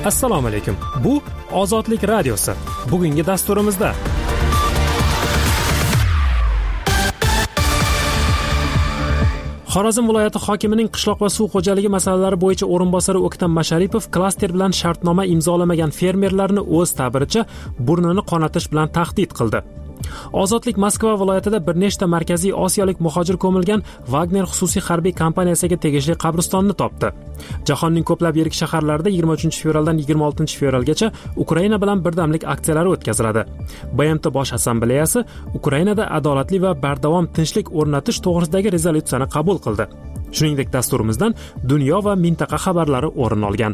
Assalomu alaykum. Bu Ozodlik radiosi. Bugungi dasturimizda Xorazm viloyati hokimining qishloq va suv xo'jaligi masalalari bo'yicha o'rinbosari O'ktam Masharipov klaster bilan shartnoma imzolamagan fermerlarni o'z ta'biricha burnini qonatish bilan tahdid qildi. Ozodlik Moskva viloyatida bir nechta markaziy osiyolik muhojir ko'milgan Wagner xususiy harbiy kompaniyasiga tegishli qabristonni topdi. Jahonning ko'plab yirik shaharlarida 23 fevraldan 26 fevralgacha Ukraina bilan birdamlik aksiyalari o'tkaziladi. BMT Bosh assambleyasi Ukrainada adolatli va bardavom tinchlik o'rnatish to'g'risidagi rezolyutsiyani qabul qildi. Shuningdek, dasturimizdan dunyo va mintaqa xabarlari o'rin olgan.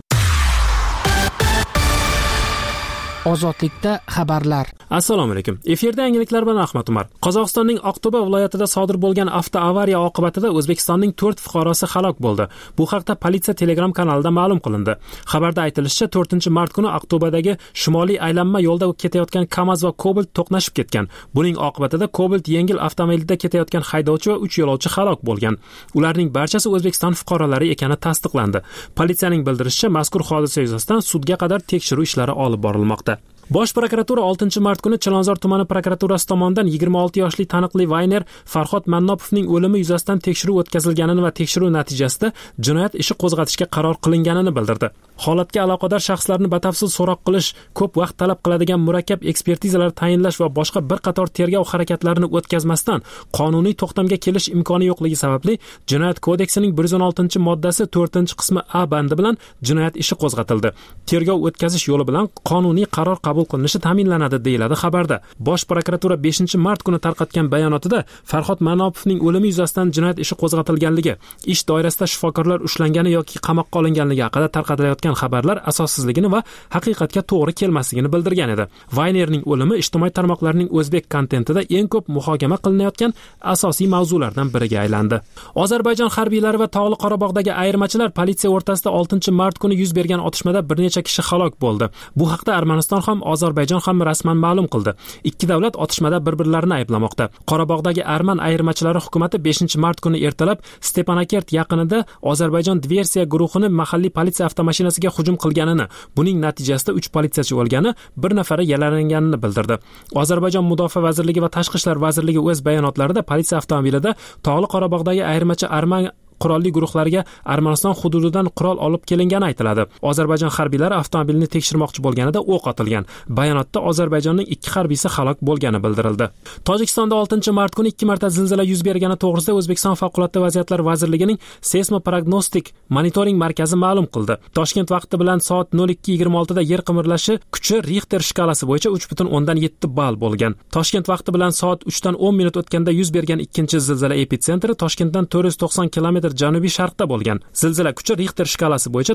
Ozodlikda xabarlar. Assalomu alaykum. Efirda yangiliklar bilan Ahmad Umar. Qozog'istonning Aqto'ba viloyatida sodir bo'lgan avtoavariya oqibatida O'zbekistonning 4 fuqarosi halok bo'ldi. Bu haqda politsiya Telegram kanalida ma'lum qilindi. Xabarda aytilishicha, 4-mart kuni Aqto'badagi shimoliy aylanma yo'lda ketayotgan Kamaz va Cobalt to'qnashib ketgan. Buning oqibatida Cobalt yengil avtomobilda ketayotgan haydovchi va 3 yo'lovchi halok bo'lgan. Ularning barchasi O'zbekiston fuqarolari ekani tasdiqlandi. Politsiyaning bildirishicha, mazkur hodisa yuzasidan sudga qadar tekshiruv ishlari olib borilmoqda. Bosh prokuratura 6-mart kuni Chilonzor tumani prokuraturasi tomonidan 26 yoshli taniqli Vayner Farhod Mannopovning o'limi yuzasidan tekshiruv o'tkazilganini va tekshiruv natijasida jinoyat ishi qo'zg'atishga qaror qilinganini bildirdi. Holatga aloqador shaxslarni batafsil so'roq qilish, ko'p vaqt talab qiladigan murakkab ekspertizalar tayinlash va boshqa bir qator tergov harakatlarini o'tkazmasdan qonuniy to'xtamga kelish imkoni yo'qligi sababli Jinoyat kodeksining 116-moddasi 4-qismi A bandi bilan jinoyat ishi qo'zg'atildi. Tergov o'tkazish yo'li bilan qonuniy qaror qabul qilinishi ta'minlanadi, deyiladi xabarda. Bosh prokuratura 5-mart kuni tarqatgan bayonotida Farhod Mannopovning o'limi yuzasidan jinoyat ishi qo'zg'atilganligi, ish doirasida shifokorlar ushlangani yoki qamoqqa olinganligi haqida tarqatilayotgan xabarlar asossizligini va haqiqatga to'g'ri kelmasligini bildirgan edi. Vaynerning o'limi ijtimoiy tarmoqlarning o'zbek kontentida eng ko'p muhokama qilinayotgan asosiy mavzulardan biriga aylandi. Ozarbayjon harbiylari va Tog'li Qorabog'dagi ayirmachilar politsiya o'rtasida 6-mart kuni yuz bergan otishmada bir necha kishi halok bo'ldi. Bu haqda Armaniston ham Ozarbayjon ham rasman ma'lum qildi. Ikki davlat otishmada bir-birlarini ayblamoqda. Qorabog'dagi arman ayirmachilari hukumatı 5-mart kuni ertalab Stepanakert yaqinida Ozarbayjon diversiya guruhini mahalliy politsiya avtomashinasiga hujum qilganini, buning natijasida 3 politsiyachi o'lgani, bir nafari yaralanganini bildirdi. Ozarbayjon Mudofaa vazirligi va Tashqi ishlar vazirligi o'z bayonotlarida politsiya avtomobilida Tog'li Qorabog'dagi ayirmachi arman qurolli guruhlariga Armaniston hududidan qurol olib kelingani aytiladi. Ozarbayjon harbiylari avtomobilni tekshirmoqchi bo'lganida o'q otilgan. Bayonotda Ozarbayjonning 2 harbiysi halok bo'lgani bildirildi. Tojikistonda 6-mart kuni 2 marta zilzila yuz bergani to'g'risida O'zbekiston Favqulodda vaziyatlar vazirligining seysmoprognostik monitoring markazi ma'lum qildi. Toshkent vaqti bilan soat 02:26 da yer qimirlashi kuchi Richter shkalasi bo'yicha 3.7 ball bo'lgan. Toshkent vaqti bilan soat 3:10 minut o'tganda yuz bergan ikkinchi zilzila epitsentri Toshkentdan 490 km janubiy sharqda bo'lgan. Zilzila kuchi Richter shkalasi bo'yicha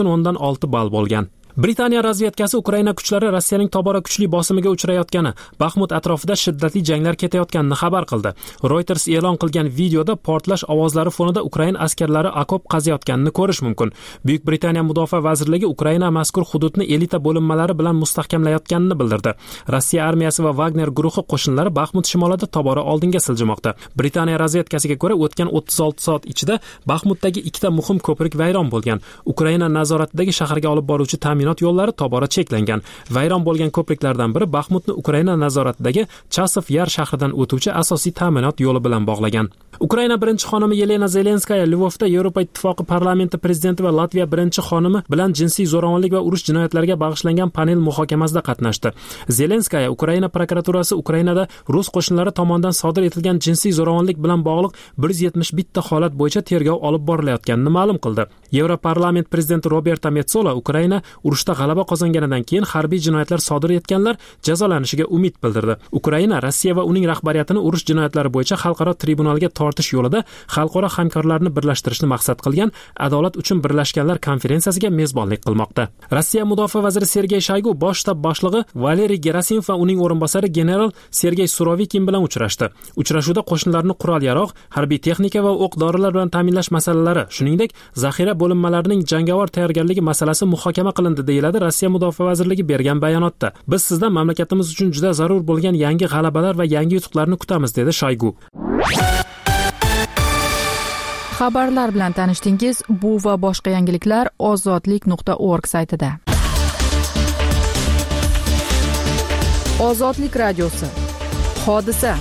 4.6 ball bo'lgan. Britaniya razvedkasi Ukraina kuchlari Rossiyaning tobora kuchli bosimiga uchrayotgani, Baxmut atrofida shiddatli janglar ketayotganini xabar qildi. Reuters e'lon qilgan videoda portlash ovozlari fonida Ukraina askarlari okop qaziyotganini ko'rish mumkin. Buyuk Britaniya Mudofaa vazirligi Ukraina mazkur hududni elita bo'linmalari bilan mustahkamlayotganini bildirdi. Rossiya armiyasi va Wagner guruhi qo'shinlari Baxmut shimolida tobora oldinga siljimoqda. Britaniya razvedkasiga ko'ra, o'tgan 36 soat ichida Baxmutdagi ikkita muhim ko'prik vayron bo'lgan. Ukraina nazoratidagi shaharga olib boruvchi yo'llari tobora cheklangan. Vayron bo'lgan ko'priklardan biri Baxmutni Ukraina nazoratidagi Chasov Yar shahridan o'tuvchi asosiy ta'minot yo'li bilan bog'lagan. Ukraina birinchi xonimi Yelena Zelenskaya Lvovda Yevropa Ittifoqi parlamenti prezidenti va Latviya birinchi xonimi bilan jinsiy zo'ravonlik va urush jinoyatlariga bag'ishlangan panel muhokamasida qatnashdi. Zelenskaya Ukraina prokuraturasi Ukrainada rus qo'shinlari tomonidan sodir etilgan jinsiy zo'ravonlik bilan bog'liq 171 ta holat bo'yicha tergov olib borilayotganini ma'lum qildi. Yevroparlament prezidenti Roberta Metsola Ukraina urushda g'alaba qozonganidan keyin harbiy jinoyatlar sodir etganlar jazolanishiga umid bildirdi. Ukraina Rossiya va uning rahbariyatini urush jinoyatlari bo'yicha xalqaro tribunalga tortish yo'lida xalqaro hamkorlarni birlashtirishni maqsad qilgan Adolat uchun birlashganlar konferensiyasiga mezbonlik qilmoqda. Rossiya mudofaa vaziri Sergey Shoygu bosh shtab boshlig'i Valeriy Gerasimov va uning o'rinbosari general Sergey Surovikin bilan uchrashdi. Uchrashuvda qo'shinlarni qurol-yarog', harbiy texnika va o'q-dorilar bilan ta'minlash masalalari, shuningdek, zaxira bo'linmalarining jangovar tayyorgarligi masalasi muhokama qilindi, deyiladi Rossiya mudofaa vazirligi bergan bayonotda. Biz sizdan mamlakatimiz uchun juda zarur bo'lgan yangi g'alabalar va yangi yutuqlarni kutamiz, dedi Shoygu. Xabarlar bilan tanishdingiz. Bu va boshqa yangiliklar ozodlik.org saytida. Ozodlik radiosi. Hodisa.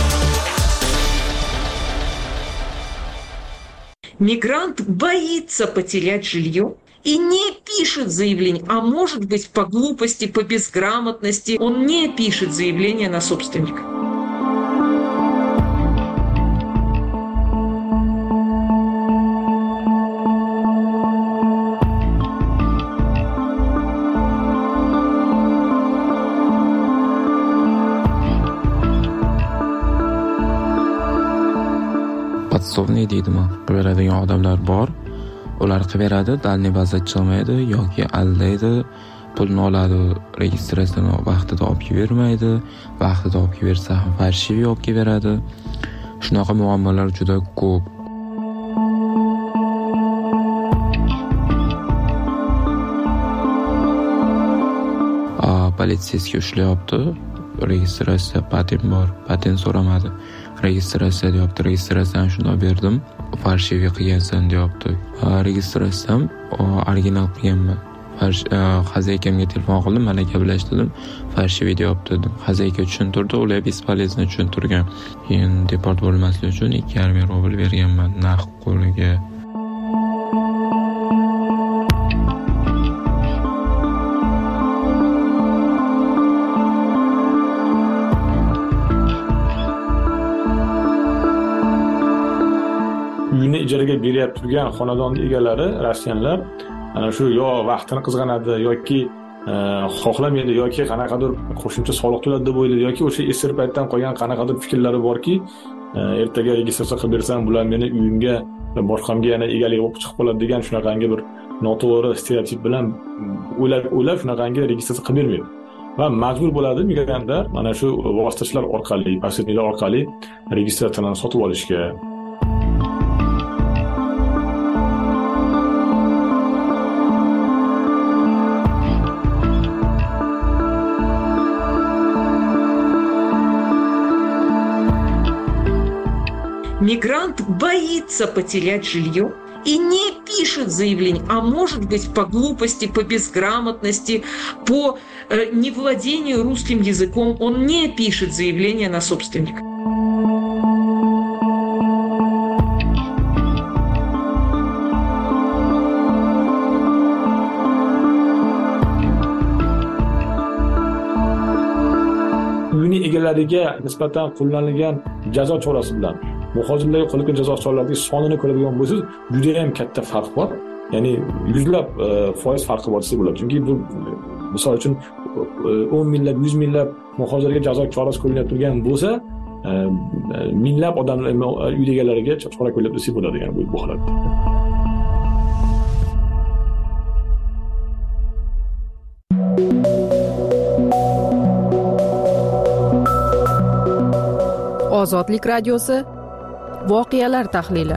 Мигрант боится потерять жилье и не пишет заявление, а может быть по глупости, по безграмотности он не пишет заявление на собственника. Podsovniy deydimi, beradigan odamlar bor. Ular qiveradi, dalniy bazda chiqmaydi yoki aldaydi, pulni oladi, registratsiyani vaqtida olib bermaydi, vaqtida olib bersa ham farshiviy olib beradi. Shunaqa muammolar juda ko'p. Politsiyasiga ushlayapti. Registratsiya patent bor, patent so'ramadi. Registratsiya deyapti, registratsiyani shunday berdim. Farshiviy qilgansan deyapti. Registratsiyam original qilganman. Xazaykamga telefon qildim, mana gaplashdim. Farshiviy deyapti dedim. Xazayka tushuntirdi, ular bespolezno tushuntirgan. Keyin deport bo'lmaslik uchun 2,5 rubl berganman naqd qo'liga. Uyni ijaraga berib turgan xonadon egalari, rossiyanlar, ana shu yo vaqtini qizg'anadi yoki xohlamaydi yoki qanaqadir qo'shimcha soliq to'ladi deb o'ylaydi yoki o'sha esir paytdan qolgan qanaqadir fikrlari borki, ertaga registratsiya qilib bersam, bular meni uyimga va boshqamga yana egalik bo'lib chiqib qoladi degan shunaqangi bir noto'g'ri stereotip bilan o'ylab shunaqangi registratsiya qilib bermaydi. Va majbur bo'ladi migrantlar mana shu vositachilar orqali, posredniklar orqali registratsiyani sotib olishga. Мигрант боится потерять жилье и не пишет заявление, а может быть по глупости, по безграмотности, по невладению русским языком он не пишет заявление на собственника. Uyni egalariga nisbatan qo'llanilgan jazo chorasi bilan muhojirlarga qo'llangan jazo choralarining sonini ko'radigan bo'lsangiz, juda ham katta farq bor. Ya'ni yuzlab foiz farqi bor desa bo'ladi. Chunki bu misol uchun 10 minglab, 100 minglab muhojirlarga jazo chorasi qo'llanib turgan bo'lsa, minglab odamlar uy egalariga chora qo'llab desa bo'ladi, ya'ni bu holatda. Ozodlik radiosi. Voqealar tahlili.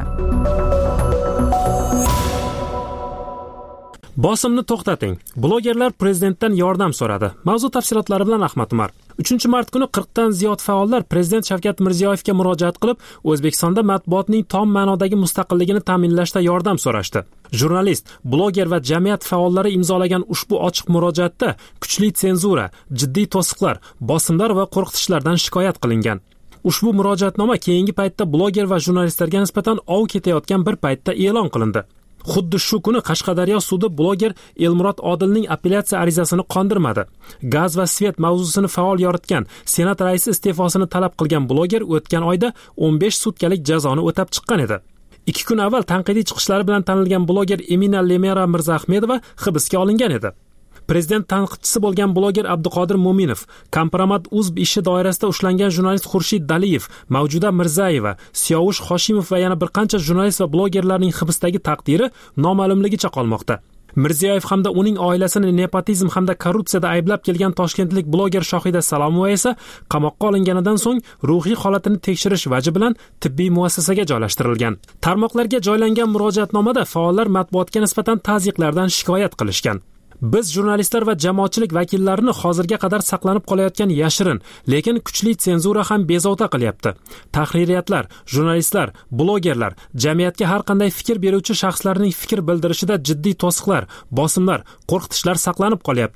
Bosimni to'xtating. Blogerlar prezidentdan yordam so'radi. Mavzu tafsilotlari bilan Ahmad Umar. 3-mart kuni 40 dan ziyod faollar prezident Shavkat Mirziyoyevga murojaat qilib, O'zbekistonda matbuotning tom ma'nodagi mustaqilligini ta'minlashda yordam so'rashdi. Jurnalist, bloger va jamiyat faollari imzolagan ushbu ochiq murojaatda kuchli senzura, jiddiy to'siqlar, bosimlar va qo'rqitishlardan shikoyat qilingan. Ushbu murojaatnoma keyingi paytda bloger va jurnalistlarga nisbatan ov ketayotgan bir paytda e'lon qilindi. Xuddi shu kuni Qashqadaryo sudi bloger Elmurod Odilning apellyatsiya arizasini qondirmadi. Gaz va svet mavzusini faol yoritgan Senat raisi iste'fosini talab qilgan bloger o'tgan oyda 15 sutkalik jazoni o'tab chiqqan edi. 2 kun avval tanqidiy chiqishlari bilan tanilgan bloger Emina Lemera Mirzaahmedova hibsga olingan edi. Prezident tanqidchisi bo'lgan bloger Abduqodir Mo'minov, Kompromat Uzb ishi doirasida ushlangan jurnalist Xurshid Daliyev, Mavjuda Mirzayeva, Siyovush Hoshimov va yana bir qancha jurnalist va blogerlarning hibsdagi taqdiri noma'lumligicha qolmoqda. Mirziyoyev hamda uning oilasini nepotizm hamda korrupsiyada ayblab kelgan toshkentlik bloger Shohida Salomova esa qamoqqa olinganidan so'ng ruhiy holatini tekshirish vaji bilan tibbiy muassasaga joylashtirilgan. Tarmoqlarga joylangan murojaatnomada faollar matbuotga nisbatan tazyiqlardan shikoyat qilishgan. Biz jurnalistlar va jamoatchilik vakillarini hozirga qadar saqlanib qolayotgan yashirin, lekin kuchli senzura ham bezovta qilyapti. Tahririyatlar, jurnalistlar, blogerlar, jamiyatga har qanday fikr beruvchi shaxslarning fikr bildirishida jiddiy to'siqlar, bosimlar, qo'rqitishlar saqlanib qolyapti.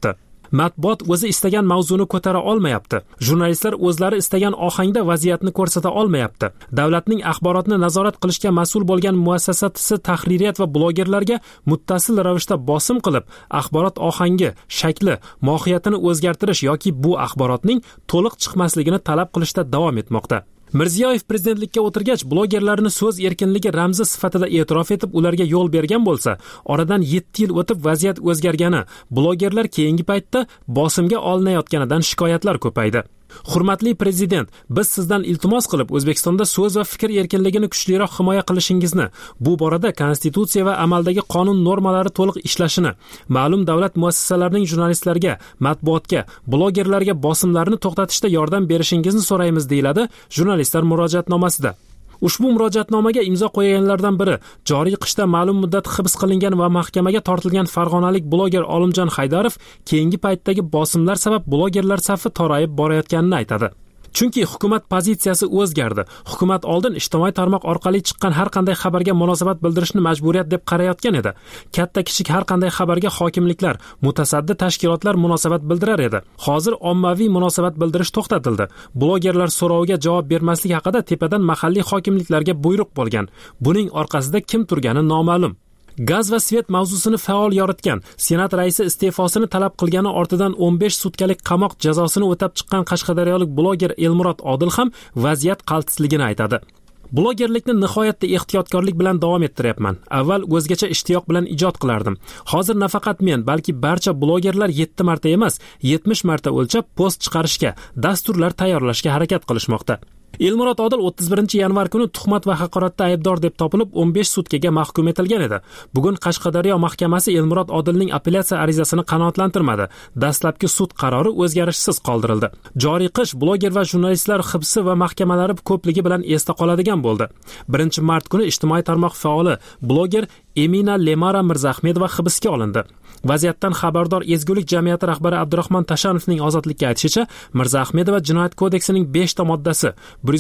Matbuot o'zi istagan mavzuni ko'tara olmayapti. Jurnalistlar o'zlari istagan ohangda vaziyatni ko'rsata olmayapti. Davlatning axborotni nazorat qilishga mas'ul bo'lgan muassasasi tahririyat va blogerlarga muttasil ravishda bosim qilib, axborot ohangi, shakli, mohiyatini o'zgartirish yoki bu axborotning to'liq chiqmasligini talab qilishda davom etmoqda. Mirziyoyev prezidentlikka o'tirgach, blogerlarni so'z erkinligi ramzi sifatida e'tirof etib, ularga yo'l bergan bo'lsa, oradan 7 yil o'tib vaziyat o'zgargani, blogerlar keyingi paytda bosimga olinayotganidan shikoyatlar ko'paydi. Hurmatli prezident, biz sizdan iltimos qilib O'zbekistonda so'z va fikr erkinligini kuchliroq himoya qilishingizni, bu borada konstitutsiya va amaldagi qonun normalari to'liq ishlashini, ma'lum davlat muassasalarining jurnalistlarga, matbuotga, blogerlarga bosimlarni to'xtatishda yordam berishingizni so'raymiz, deyiladi jurnalistlar murojaatnomasida. Ushbu murojaatnomaga imzo qo'yganlardan biri joriy qishda ma'lum muddat hibs qilingan va mahkamaga tortilgan farg'onalik bloger Olimjon Haydarov keyingi paytdagi bosimlar sabab blogerlar safi torayib borayotganini aytadi. Chunki hukumat pozitsiyasi o'zgardi. Hukumat oldin ijtimoiy tarmoq orqali chiqqan har qanday xabarga munosabat bildirishni majburiyat deb qarayotgan edi. Katta-kichik har qanday xabarga hokimliklar, mutasaddi tashkilotlar munosabat bildirar edi. Hozir ommaviy munosabat bildirish to'xtatildi. Blogerlar so'roviga javob bermaslik haqida tepadan mahalliy hokimliklarga buyruq bo'lgan. Buning orqasida kim turgani noma'lum. Gaz va svet mavzusini faol yoritgan, Senat raisi iste'fosini talab qilgani ortidan 15 sutkalik qamoq jazosini o'tab chiqqan qashqadaryolik bloger Elmurod Odil ham vaziyat qaltisligini aytadi. Blogerlikni nihoyatda ehtiyotkorlik bilan davom ettiryapman. Avval o'zgacha ishtiyoq bilan ijod qilardim. Hozir nafaqat men, balki barcha blogerlar 7 marta emas, 70 marta o'lchab post chiqarishga, dasturlar tayyorlashga harakat qilishmoqda. Elmurod Odil 31 yanvar kuni tuhmat va haqoratda aybdor deb topilib 15 sutkaga mahkum etilgan edi. Bugun Qashqadaryo mahkamasi Elmurod Odilning apellyatsiya arizasini qanoatlantirmadi. Dastlabki sud qarori o'zgarishsiz qoldirildi. Joriy qish bloger va jurnalistlar hibsi va mahkamalari ko'pligi bilan esda qoladigan bo'ldi. 1-mart kuni ijtimoiy tarmoq faoli bloger Emina Lemara Mirzahmedova hibsga olindi. Vaziyatdan xabardor Ezgulik jamiyati rahbari Abdurahmon Tashanovning ozodlikka aytishicha, Mirzahmedova jinoyat kodeksining 5 ta moddasi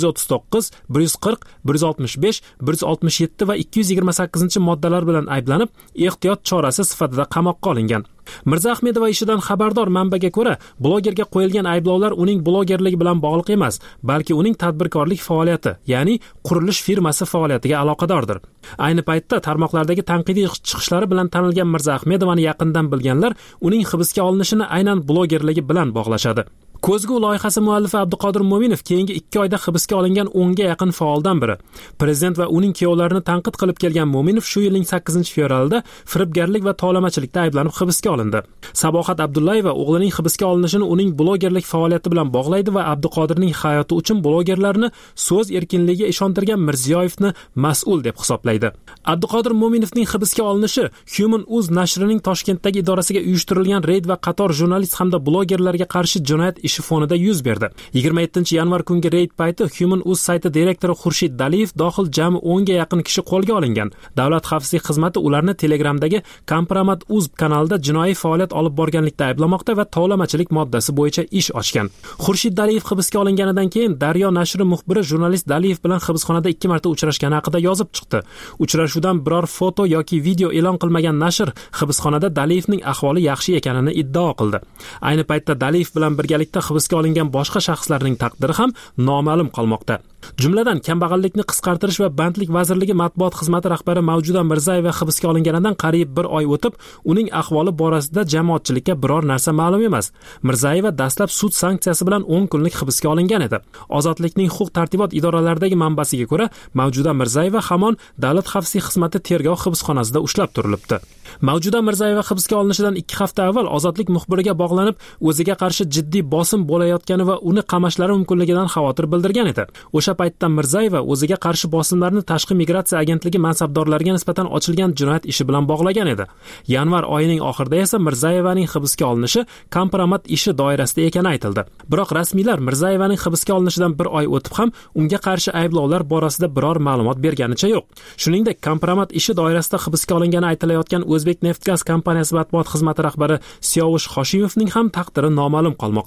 139, 140, 165, 167 va 228-moddalar bilan ayblanib, ehtiyot chorasi sifatida qamoqqa olingan. Mirzahmedova ishidan xabardor manbaga ko'ra, blogerga qo'yilgan ayblovlar uning blogerligi bilan bog'liq emas, balki uning tadbirkorlik faoliyati, ya'ni qurilish firmasi faoliyatiga aloqadordir. Ayni paytda tarmoqlardagi tanqidiy chiqishlari bilan tanilgan Mirzahmedovani yaqindan bilganlar uning hibsga olinishini aynan blogerligi bilan bog'lashadi. Ko'zgu loyihasi muallifi Abduqodir Mo'minov keyingi 2 oyda hibsga olingan 10 ga yaqin faoldan biri. Prezident va uning kuyovlarini tanqid qilib kelgan Mo'minov shu yilning 8-fevralida firibgarlik va tovlamachilikda ayblanib hibsga olindi. Sabohat Abdullayeva o'g'lining hibsga olinishini uning blogerlik faoliyati bilan bog'laydi va Abduqodirning hayoti uchun blogerlarni so'z erkinligiga ishontirgan Mirziyoyevni mas'ul deb hisoblaydi. Abduqodir Mo'minovning hibsga olinishi Human.uz nashrining Toshkentdagi idorasiga uyushtirilgan reyd va qator jurnalist hamda blogerlarga qarshi jinoyat ishi fonida yuz berdi. 27-yanvar kungi reyd payti Human.uz sayti direktori Xurshid Daliyev dohil jami 10 ga yaqin kishi qo'lga olingan. Davlat xavfsizlik xizmati ularni Telegramdagi Kompromat.uz kanalida jinoiy faoliyat olib borganlikda ayblamoqda va tovlamachilik moddasi bo'yicha ish ochgan. Xurshid Daliyev hibsga olinganidan keyin Daryo nashri muxbiri jurnalist Daliyev bilan hibsxonada 2 marta uchrashgani haqida yozib chiqdi. Uchrashuvdan biror foto yoki video e'lon qilmagan nashr hibsxonada Daliyevning ahvoli yaxshi ekanini iddao qildi. Ayni paytda Daliyev bilan birgalikda hibsga olingan boshqa shaxslarning taqdiri ham noma'lum qolmoqda. Jumladan, kambag'allikni qisqartirish va bandlik vazirligi matbuot xizmati rahbari Mavjuda Mirzayeva hibsga olinganidan qariyb 1 oy o'tib, uning ahvoli borasida jamoatchilikka biror narsa ma'lum emas. Mirzayeva dastlab sud sanksiyasi bilan 10 kunlik hibsga olingan edi. Ozodlikning huquq-tartibot idoralaridagi manbasiga ko'ra, Mavjuda Mirzayeva hamon Davlat xavfsizlik xizmati tergov hibsxonasida ushlab turilibdi. Mavjuda Mirzayeva hibsga olinishidan 2 hafta avval Ozodlik muxbiriga bog'lanib, o'ziga qarshi jiddiy bosim bo'layotgani va uni qamashlari mumkinligidan xavotir bildirgan edi. O'sha paytda Mirzayeva o'ziga qarshi bosimlarni Tashqi migratsiya agentligi mansabdorlariga nisbatan ochilgan jinoyat ishi bilan bog'lagan edi. Yanvar oyining oxirida esa Mirzayevaning hibsga olinishi kompromat ishi doirasida ekani aytildi. Biroq rasmiylar Mirzayevaning hibsga olinishidan 1 oy o'tib ham unga qarshi ayblovlar borasida biror ma'lumot berganicha yo'q. Shuningdek, kompromat ishi doirasida hibsga olingani aytilayotgan O'zbekneftgaz kompaniyasi matbuot xizmati rahbari Siyovush Hoshimovning ham taqdiri noma'lum qolmoqda.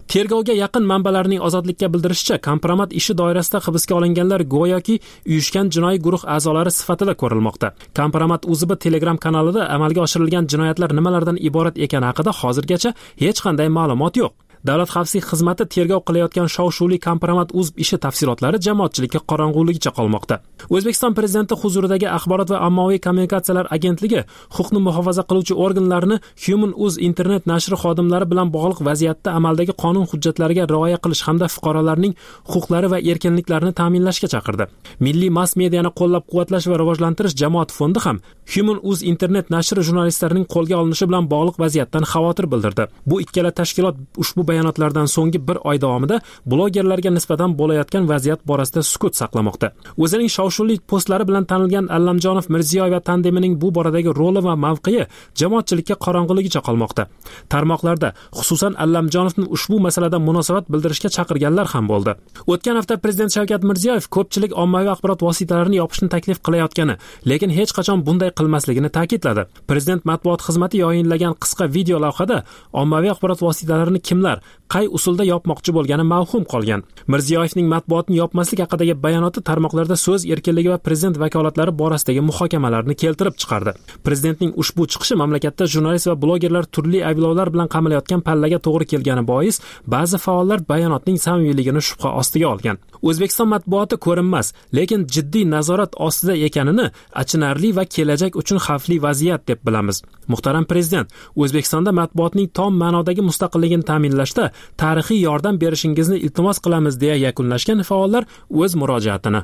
Tergovga yaqin manbalarning Ozodlikka bildirishicha, kompromat ishi doirasida hibsga olinganlar go'yoki uyushgan jinoiy guruh a'zolari sifatida ko'rilmoqda. Kompromat UZB Telegram kanalida amalga oshirilgan jinoyatlar nimalardan iborat ekani haqida hozirgacha hech qanday ma'lumot yo'q. Davlat xavfsizlik xizmati tergov qilayotgan shov-shuvli kompromat UZB ishi tafsilotlari jamoatchilikka qorong'uligicha qolmoqda. O'zbekiston prezidenti huzuridagi Axborot va ommaviy kommunikatsiyalar agentligi huquqni muhofaza qiluvchi organlarni Human Uz internet nashri xodimlari bilan bog'liq vaziyatda amaldagi qonun hujjatlariga rioya qilish hamda fuqarolarning huquqlari va erkinliklarini ta'minlashga chaqirdi. Milliy mass mediani qo'llab-quvvatlash va rivojlantirish jamoat fondi ham Human Uz internet nashri jurnalistlarining qo'lga olinishi bilan bog'liq vaziyatdan xavotir bildirdi. Bu ikkala tashkilot ushbu bayonotlardan so'nggi bir oy davomida blogerlarga nisbatan bo'layotgan vaziyat borasida sukut saqlamoqda. O'zining shov-shuvli postlari bilan tanilgan Allamjonov Mirziyoyev tandemining bu boradagi roli va mavqei jamoatchilikka qorong'uligicha qolmoqda. Tarmoqlarda, xususan Allamjonovning ushbu masalada munosabat bildirishga chaqirganlar ham bo'ldi. O'tgan hafta prezident Shavkat Mirziyoyev ko'pchilik ommaviy axborot vositalarini yopishni taklif qilayotgani, lekin hech qachon bunday qilmasligini ta'kidladi. Prezident matbuot xizmati yayinlagan qisqa video lavhada ommaviy axborot vositalarini kimlar qay usulda yopmoqchi bo'lgani mavhum qolgan. Mirziyoyevning matbuotni yopmaslik haqidagi bayonoti tarmoqlarda so'z erkinligi va prezident vakolatlari borasidagi muhokamalarni keltirib chiqardi. Prezidentning ushbu chiqishi mamlakatda jurnalist va blogerlar turli ayblovlar bilan qamalayotgan pallaga to'g'ri kelgani bois, ba'zi faollar bayonotning samimiyligini shubha ostiga olgan. O'zbekiston matbuoti ko'rinmas, lekin jiddiy nazorat ostida ekanini achinarli va kelajak uchun xavfli vaziyat deb bilamiz. Muhtaram prezident, O'zbekistonda matbuotning tom ma'nodagi mustaqilligini ta'minlashda tarixiy yordam berishingizni iltimos qilamiz deya yakunlashgan faollar o'z murojaatini.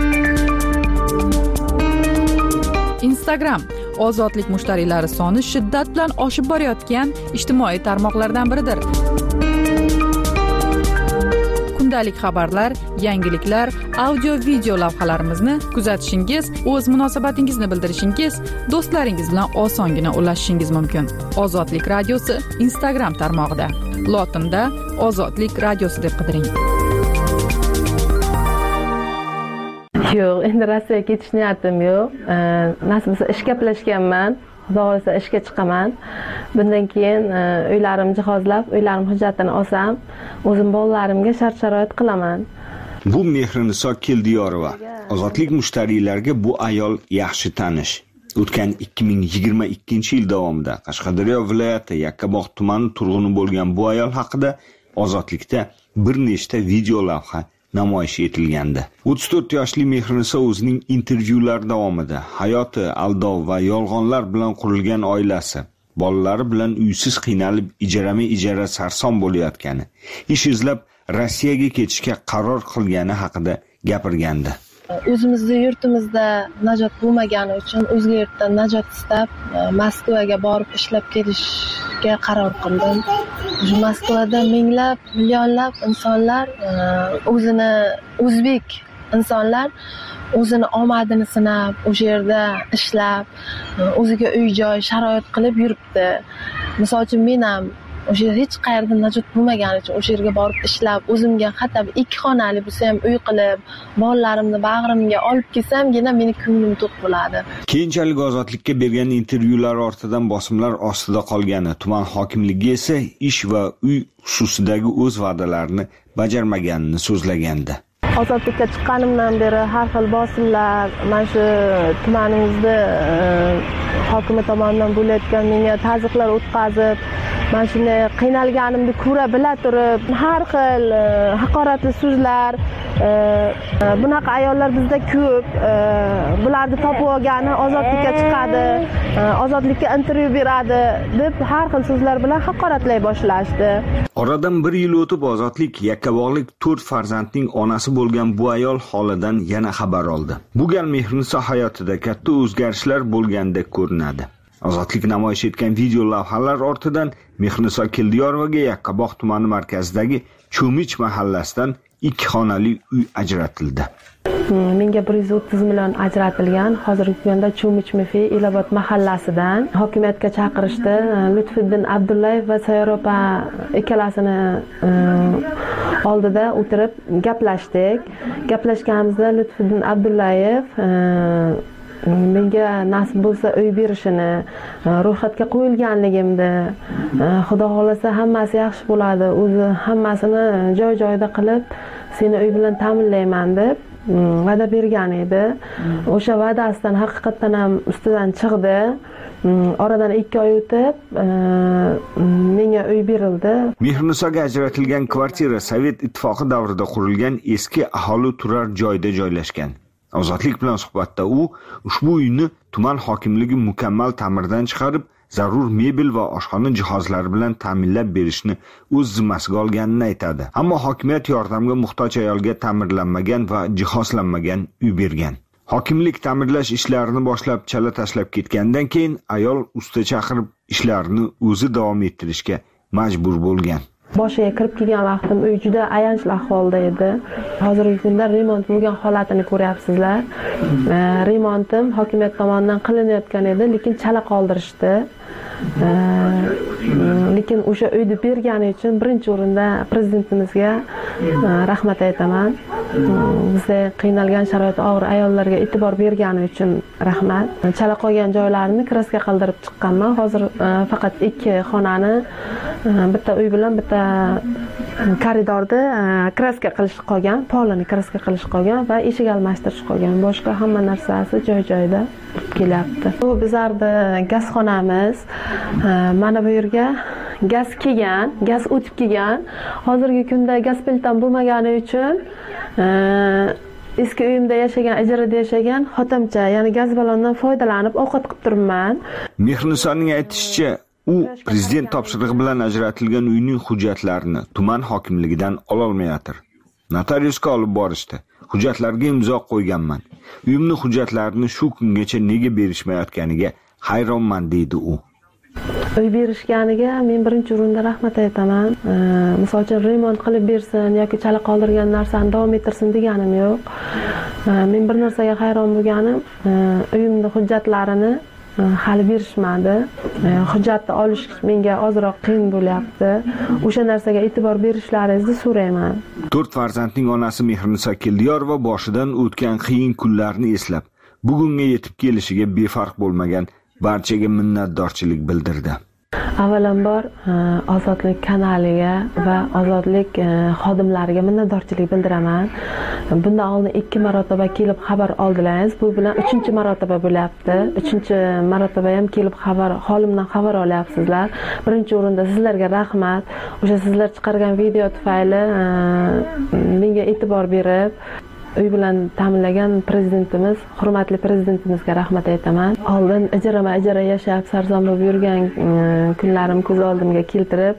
Instagram ozodlik mushtariylari soni shiddat bilan oshib borayotgan ijtimoiy tarmoqlardan biridir. Kundalik xabarlar, yangiliklar, audio-video lavhalarimizni kuzatishingiz, o'z munosabatingizni bildirishingiz, do'stlaringiz bilan osongina ulashishingiz mumkin. Ozodlik radiosi Instagram tarmog'ida. Lotinda Ozodlik radiosi deb qidiring. Yo'q, endi Rossiyaga ketish niyatim yo'q. Nasib bo'lsa ishga gaplashganman. Xudo xolasa ishga chiqaman. Bundan keyin uylarim jihozlab, uylarim hujjatini olsam, o'zim bolalarimga shart-sharoit qilaman. Bu Mehriniso Keldiyorova. Ozodlik mushtariylariga bu ayol yaxshi tanish. O'tgan 2022-yil davomida Qashqadaryo viloyati Yakkabog' tumani turg'uni bo'lgan bu ayol haqida Ozodlikda bir nechta video lavha namoyish etilgandi. 34 yoshli Mehriniso o'zining intervyular davomida hayoti aldov va yolg'onlar bilan qurilgan oilasi, bolalari bilan uysiz qiynalib ijara sarson bo'layotgani, ish izlab Rossiyaga ketishga qaror qilgani haqida gapirgandi. O'zimizning yurtimizda najot bo'lmagani uchun o'zga yurtdan najot istab Moskvaga borib ishlab kelishga qaror qildim. Moskvada minglab, millionlab insonlar o'zini o'zbek insonlar o'zini omadini sinab, o'sha yerda ishlab, o'ziga uy-joy sharoit qilib yuribdi. Misol uchun men ham o'sha hech qayerda najot bo'lmagani uchun o'sha yerga borib ishlab, o'zimga hatto 2 xonali bo'lsa ham uy qilib, bolalarimni bag'rimga olib kelsam-gina meni ko'nglim to'q bo'ladi. Keyinchalik Ozodlikka bergan intervyular ortidan bosimlar ostida qolgani, tuman hokimligi esa ish va uy xususidagi o'z va'dalarini bajarmaganini so'zlagandi. Ozodlikka chiqqanimdan beri har xil bosimlar, mana shu tumanimizda hokimi tomonidan bo'layotgan menga tazyiqlar o'tkazib, mana shunday qiynalganimni ko'ra bila turib, har xil haqoratli so'zlar, bunaqa ayollar bizda ko'p, bularni topib olgani ozodlikka chiqadi, ozodlikka intervyu beradi deb har xil so'zlar bilan haqoratlay boshlashdi. Oradan 1 yil o'tib Ozodlik Yakkabog'lik 4 farzandning onasi bo'lgan bu ayol holidan yana xabar oldi. Bu gal Mehriniso hayotida katta o'zgarishlar bo'lgandek ko'rinadi. Ozodlik namoyish etgan video lavhalar ortidan Mehriniso Keldiyorovaga Yakkabog' tumani markazidagi Cho'mich mahallasidan 2 xonali uy ajratildi. Menga 130 million ajratilgan. Hozirgi kunda Cho'mich Elobod mahallasidan hokimiyatga chaqirishdi. Lutfiddin Abdullayev va Sayyopa ikkalasini oldida o'tirib gaplashdik. Gaplashganimizda Lutfiddin Abdullayev menga nasib bo'lsa uy berishini, ro'yxatga qo'yilganligimni, xudo xolasa hammasi yaxshi bo'ladi, o'zi hammasini joy-joyida qilib seni uy bilan ta'minlayman deb va'da bergan edi. O'sha va'dasidan haqiqatan ham ustidan chiqdi. Oradan 2 oy o'tib menga uy berildi. Mehrnisoga ajratilgan kvartira Sovet ittifoqi davrida qurilgan eski aholi turar joyda joylashgan. Ozodlik bilan suhbatda u ushbu uyni tuman hokimligi mukammal ta'mirdan chiqarib, zarur mebel va oshxona jihozlari bilan ta'minlab berishni o'z zimmasiga olganini aytadi. Ammo hokimiyat yordamga muhtoj ayolga ta'mirlanmagan va jihozlanmagan uy bergan. Hokimlik ta'mirlash ishlarini boshlab chala tashlab ketgandan keyin ayol usta chaqirib ishlarni o'zi davom ettirishga majbur bo'lgan. Boshiga kirib kelgan vaqtim uy juda ayanchli ahvolda edi. Hozirgi kunda remont bo'lgan holatini ko'ryapsizlar. Remontim hokimiyat tomonidan qilinayotgan edi, lekin chala qoldirishdi. Lekin o'sha uyni bergani uchun birinchi o'rinda prezidentimizga rahmat aytaman. Bizda qiynalgan sharoit og'ir ayollarga e'tibor bergani uchun rahmat. Chala qolgan joylarini kraska qildirib chiqqanman. Hozir faqat 2 xonani, bitta uy bilan bitta koridorda kraska qilish qolgan, polini kraska qilish qolgan va eshik almashtirish qolgan. Boshqa hamma narsasi joy-joyida kelyapti. Bu bizarda gazxonamiz. Mana bu yerga gaz kelgan, gaz o'tib kelgan. Hozirgi kunda gaz plittam bo'lmagani uchun eski uyimda yashagan, ijarada yashagan xotimcha, ya'ni gaz ballondan foydalanib ovqat qilib turibman. Mehrnisoning aytishicha, u prezident topshirig'i bilan ajratilgan uyning hujjatlarini tuman hokimligidan ola olmayotir. Notariusga olib borishdi. Hujjatlarga imzo qo'yganman. Uyimni hujjatlarini shu kungacha nega berishmayotganiga hayronman deydi u. Uy berishganiga men birinchi o'rinda rahmat aytaman. Misol uchun remont qilib bersin yoki chala qoldirgan narsani davom ettirsin deganim yo'q. Men bir narsaga hayron bo'lganim, uyimning hujjatlarini hali berishmadi. Hujjatni olish menga ozroq qiyin bo'lyapti. O'sha narsaga e'tibor berishlaringizni so'rayman. 4 farzandning onasi Mehrniso Keldiyorova boshidan o'tgan qiyin kunlarni eslab, bugunga yetib kelishiga befarq bo'lmagan barchaga minnatdorchilik bildirdi. Avvalambor Ozodlik kanaliga va Ozodlik xodimlariga minnatdorchilik bildiraman. Bundan oldin 2 marotaba kelib xabar oldilaringiz. Bu bilan 3-marotaba bo'lyapti. 3-marotaba ham kelib holimdan xabar olyapsizlar. Birinchi o'rinda sizlarga rahmat. O'sha sizlar chiqargan video tufayli menga e'tibor berib uy bilan ta'minlagan prezidentimiz, hurmatli prezidentimizga rahmat aytaman. Oldin ijara yashab sarson bo'lib yurgan kunlarim ko'z oldimga keltirib,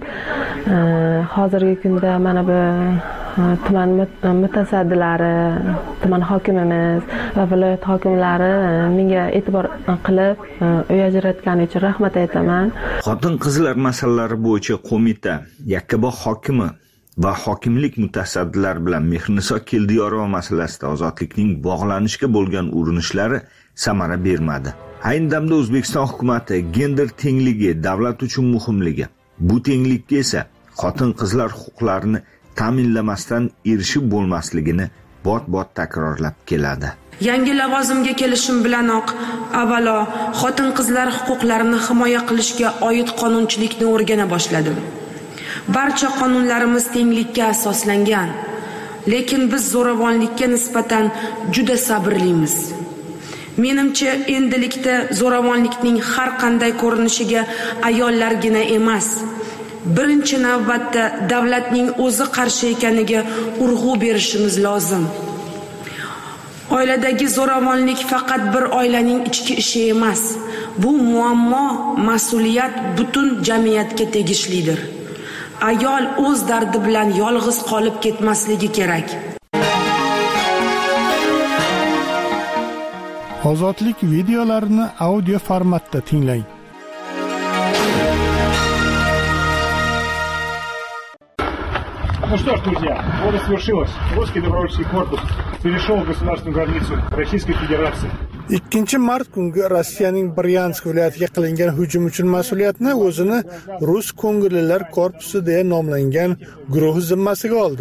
hozirgi kunda mana bu tuman mutasaddilari, tuman hokimimiz va viloyat hokimlari menga e'tibor qilib uy ajratgani uchun rahmat aytaman. Xotin-qizlar masalalari bo'yicha qo'mita Yakkabog' hokimi va hokimlik mutasaddilari bilan Mehrniso Keldiyorova masalasida Ozodlikning bog'lanishga bo'lgan urinishlari samara bermadi. Ayni damda O'zbekiston hukumatı gender tengligi davlat uchun muhimligi, bu tenglikka esa xotin-qizlar huquqlarini ta'minlamasdan erishib bo'lmasligini bot-bot takrorlab keladi. Yangi lavozimga kelishim bilanoq avvalo xotin-qizlar huquqlarini himoya qilishga oid qonunchilikni o'rgana boshladim. Barcha qonunlarimiz tenglikka asoslangan, lekin biz zo'ravonlikka nisbatan juda sabrlimiz. Menimcha, endilikda zo'ravonlikning har qanday ko'rinishiga ayollargina emas, birinchi navbatda davlatning o'zi qarshi ekaniga urg'u berishimiz lozim. Oiladagi zo'ravonlik faqat bir oilaning ichki ishi emas. Bu muammo, mas'uliyat butun jamiyatga tegishlidir. Ayol o'z dardi bilan yolg'iz qolib ketmasligi kerak. Ozodlik videolarini audio formatda tinglang. Ну что ж, друзья, вот и свершилось. Русский добровольческий корпус перешел государственную границу Российской Федерации. 2 mart kungi Rossiyaning Bryansk viloyatiga qilingan hujum uchun mas'uliyatni o'zini Rus ko'ngillilar korpusi deya nomlangan guruh zimmasiga oldi.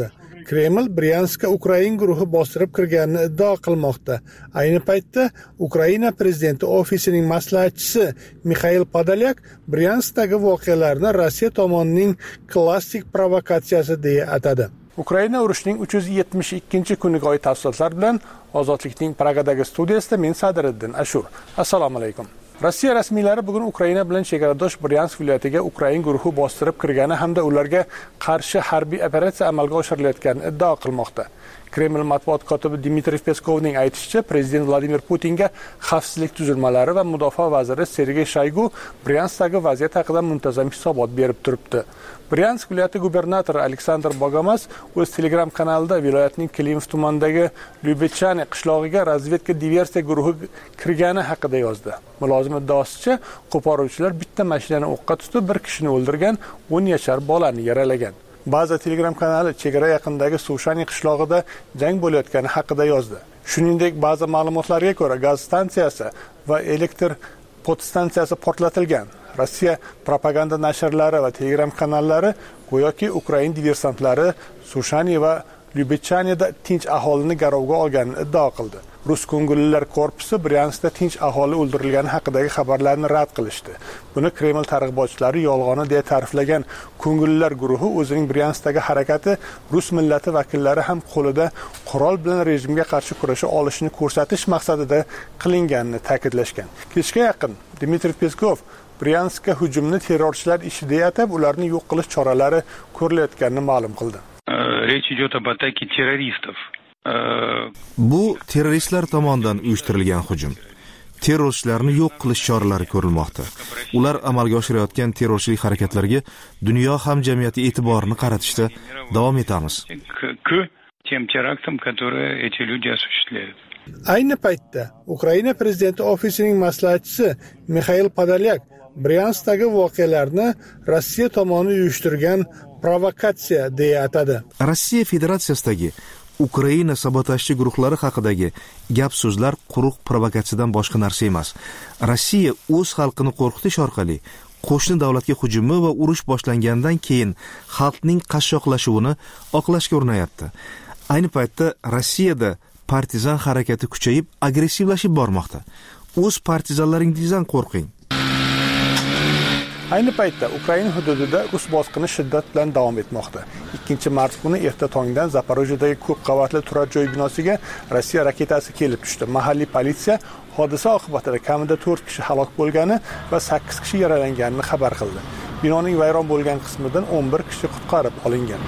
Kreml Bryanskka Ukrain guruhi bostirib kirganini iddao qilmoqda. Ayni paytda Ukraina prezidenti ofisining maslahatchisi Mixail Podolyak Bryanskdagi voqealarni Rossiya tomonining klassik provokatsiyasi deya atadi. Ukraina urushining 372-kuniga oid tafsilotlar bilan Ozodlikning Pragadagi studiyasida men Sadiriddin Ashur. Assalomu alaykum. Rossiya rasmiylari bugun Ukraina bilan chegaradosh Bryansk viloyatiga Ukrain guruhi bostirib kirgani hamda ularga qarshi harbiy operatsiya amalga oshirilayotganini iddao qilmoqda. Kreml matbuot kotibi Dmitriy Peskovning aytishicha, prezident Vladimir Putinga xavfsizlik tuzilmalari va mudofaa vaziri Sergey Shoygu Bryanskdagi vaziyat haqida muntazam hisobot berib turibdi. Bryansk viloyati gubernatori Aleksandr Bogomas o'z Telegram kanalida viloyatning Klimov tumanidagi Lyubechane qishlog'iga razvedka diversiya guruhi kirgani haqida yozdi. Mulozim iddaosicha, qo'poruvchilar bitta mashinani o'qqa tutib, bir kishini o'ldirgan, 10 yashar bolani yaralagan. Ba'zi Telegram kanali chegara yaqinidagi Sushani qishlog'ida jang bo'layotgani haqida yozdi. Shuningdek, ba'zi ma'lumotlarga ko'ra, gaz stansiyasi va elektr podstansiyasi portlatilgan. Rossiya propaganda nashrlari va Telegram kanallari go'yoki Ukrain diversantlari Sushani va Lyubechaneda tinch aholini garovga olganini iddao qildi. Rus ko'ngillilar korpusi Bryanskda tinch aholi o'ldirilgani haqidagi xabarlarni rad qilishdi. Buni Kreml targ'ibotchilari yolg'oni deya ta'riflagan ko'ngillilar guruhi o'zining Bryanskdagi harakati Rus millati vakillari ham qo'lida qurol bilan rejimga qarshi kurasha olishini ko'rsatish maqsadida qilinganini ta'kidlashgan. Kechga yaqin Dmitriy Peskov Bryanskka hujumni terrorchilar ishi deya atab, ularni yo'q qilish choralari ko'rilayotganini ma'lum qildi. Rечь идет об атаке террористов. Bu terroristlar tomonidan uyushtirilgan hujum. Terrorchilarni yo'q qilish choralari ko'rilmoqda. Ular amalga oshirayotgan terrorchilik harakatlariga dunyo hamjamiyati e'tiborini qaratishda davom etamiz. К тем терактам, которые эти люди осуществляют. Ayni paytda Ukraina prezidenti ofisining maslahatchisi Mixail Podolyak Bryanskdagi voqealarni Rossiya tomoni uyushtirgan provokatsiya deya atadi. Rossiya Federatsiyasidagi Ukraina sabotajchi guruhlari haqidagi gap-so'zlar quruq provokatsiyadan boshqa narsa emas. Rossiya o'z xalqini qo'rqitish orqali qo'shni davlatga hujumi va urush boshlangandan keyin xalqning qashshoqlashuvini oqlashga urinayapti. Ayni paytda Rossiyada partizan harakati kuchayib, agressivlashib bormoqda. O'z partizanlaringizdan qo'rqing. Ayni paytda Ukraina hududida Rus bosqini shiddat bilan davom etmoqda. 2-mart kuni erta tongdan Zaporojyedagi ko'p qavatli turar joy binosiga Rossiya raketasi kelib tushdi. Mahalliy politsiya hodisa oqibatida kamida 4 kishi halok bo'lgani va 8 kishi yaralanganini xabar qildi. Binoning vayron bo'lgan qismidan 11 kishi qutqarib olingan.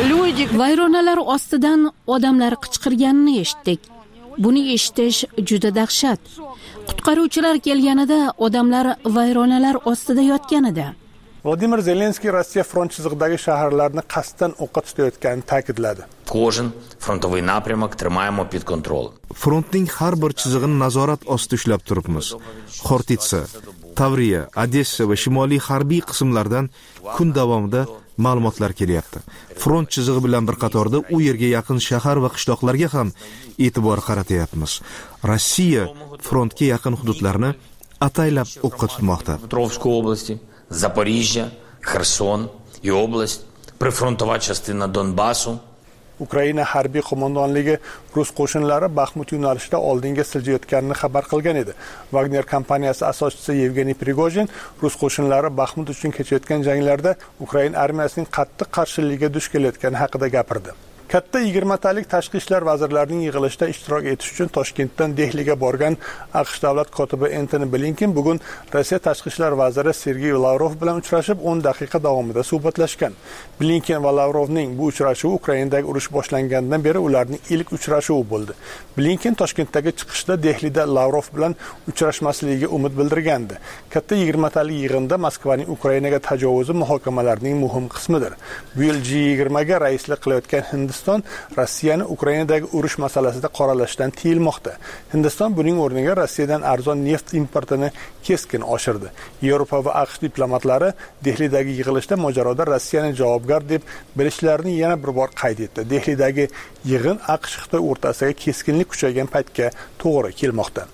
Vayronalar ostidan odamlar qichqirganini eshitdik. Buni eshitish juda dahshat. Qutqaruvchilar kelganida odamlar vayronalar ostida yotgan edi. Vladimir Zelenskiy Rossiya front chizig'idagi shaharlarni qasddan o'qqa tutayotganini ta'kidladi. Кожен фронтовий напрямок тримаємо під контролем. Frontning har bir chizig'ini nazorat ostida ushlab turibmiz. Xortitsa, Tavriya, Odessa va shimoliy harbiy qismlardan kun davomida ma'lumotlar kelyapti. Front chizig'i bilan bir qatorda u yerga yaqin shahar va qishloqlarga ham e'tibor qaratyapmiz. Rossiya frontga yaqin hududlarni ataylab o'qqa tutmoqda. Дніпропетровській області, Запоріжжя, Херсон і область, прифронтова частина Донбасу. Ukraina harbiy qo'mondonligi Rus qo'shinlari Baxmut yo'nalishida oldinga siljayotganini xabar qilgan edi. Wagner kompaniyasi asoschisi Yevgeniy Prigozhin Rus qo'shinlari Baxmut uchun kechayotgan janglarda Ukraina armiyasining qattiq qarshiligiga duch kelayotgani haqida gapirdi. Katta 20 talik tashqi ishlar vazirlarining yig'ilishida ishtirok etish uchun Toshkentdan Dehliga borgan AQSh davlat kotibi Antony Blinken bugun Rossiya tashqi ishlar vaziri Sergey Lavrov bilan uchrashib 10 daqiqa davomida suhbatlashgan. Blinken va Lavrovning bu uchrashuvi Ukrainadagi urush boshlangandan beri ularning ilk uchrashuvi bo'ldi. Blinken Toshkentdagi chiqishda Dehlida Lavrov bilan uchrashmasligiga umid bildirgandi. Katta 20 talik yig'inda Moskvaning Ukrainaga tajovuzi muhokamalarining muhim qismidir. Bu yil G20 ga raislik qilayotgan Hindiston Rossiyani Ukrainadagi urush masalasida qoralashdan tiyilmoqda. Hindiston buning o'rniga Rossiyadan arzon neft importini keskin oshirdi. Yevropa va AQSh diplomatlari Dehlidagi yig'ilishda mojaroda Rossiyani javobgar deb bilishlarini yana bir bor qayd etdi. Dehlidagi yig'in AQSh Xitoy o'rtasidagi keskinlik kuchaygan paytga to'g'ri kelmoqda.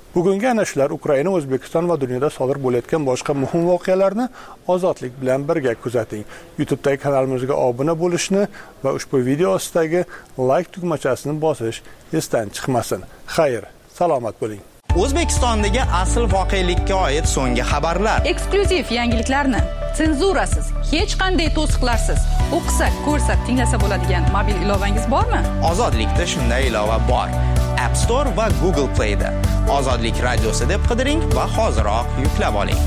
Bugungi ana shular Ukraina, O'zbekiston va dunyoda sodir bo'layotgan boshqa muhim voqealarni Ozodlik bilan birga kuzating. YouTube'dagi kanalimizga obuna bo'lishni va ushbu video ostidagi like tugmachasini bosish esdan chiqmasin. Xayr, salomat bo'ling. O'zbekistondagi asl voqelikka oid so'nggi xabarlar, eksklyuziv yangiliklarni senzurasiz, hech qanday to'siqlarsiz o'qisak, ko'rsak, tinglasa bo'ladigan mobil ilovangiz bormi? Ozodlikda shunday ilova bor. App Store va Google Play da Ozodlik radiosi deb qidiring va hoziroq yuklab oling.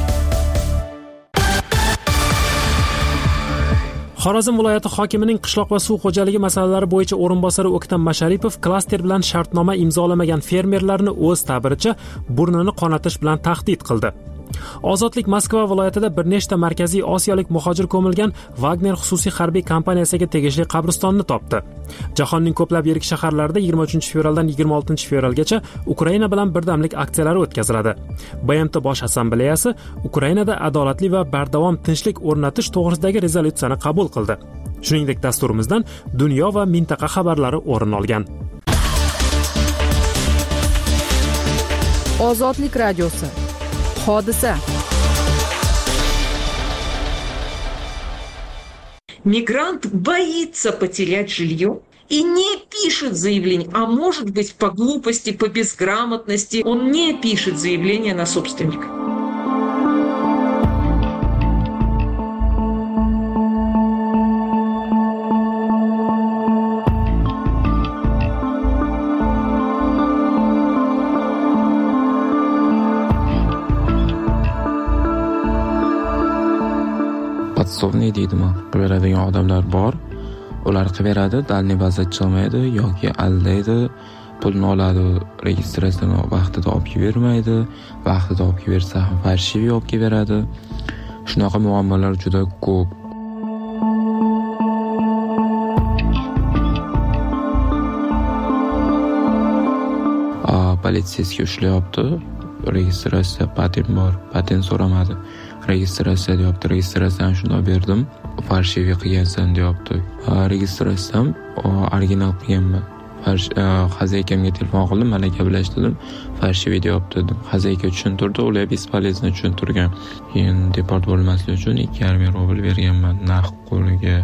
Xorazm viloyati hokimining qishloq va suv xo'jaligi masalalari bo'yicha o'rinbosari O'ktam Masharipov klaster bilan shartnoma imzolamagan fermerlarni o'z ta'biricha burnini qonatish bilan tahdid qildi. Ozodlik Moskva viloyatida bir nechta markaziy osiyolik muhojir ko'milgan Wagner xususiy harbiy kompaniyasiga tegishli qabristonni topdi. Jahonning ko'plab yirik shaharlarida 23-fevraldan 26-fevralgacha Ukraina bilan birdamlik aksiyalari o'tkaziladi. BMT Bosh assambleyasi Ukrainada adolatli va bardavom tinchlik o'rnatish to'g'risidagi rezolyutsiyani qabul qildi. Shuningdek, dasturimizdan dunyo va mintaqa xabarlari o'rin olgan. Ozodlik radiosi. Hodisa. Мигрант боится потерять жилье и не пишет заявление, а может быть по глупости, по безграмотности, он не пишет заявление на собственника. Podsovniy deydimi? Beradigan odamlar bor. Ular qilaveradi, dalniy bazda chiqmaydi yoki aldaydi, pulni oladi, registratsiyani vaqtida olib bermaydi, vaqtida olib bersa ham farshivi olib beradi. Shunaqa muammolar juda ko'p. Politsiyaga ushlayapti. Registratsiya patent bor, patent so'ramadi. Registratsiya deyapti, registratsiyani shunday berdim, farshivi qilgansan deyapti. Registratsiyam original qilganman. Xazakamga telefon qildim, mana gaplashdim, farshivi deyapti dedim. Xazayka tushuntirdi, ular bespolezno tushuntirgan. Keyin deport bo'lmaslik uchun 2,5 rubl berganman naqd qo'liga.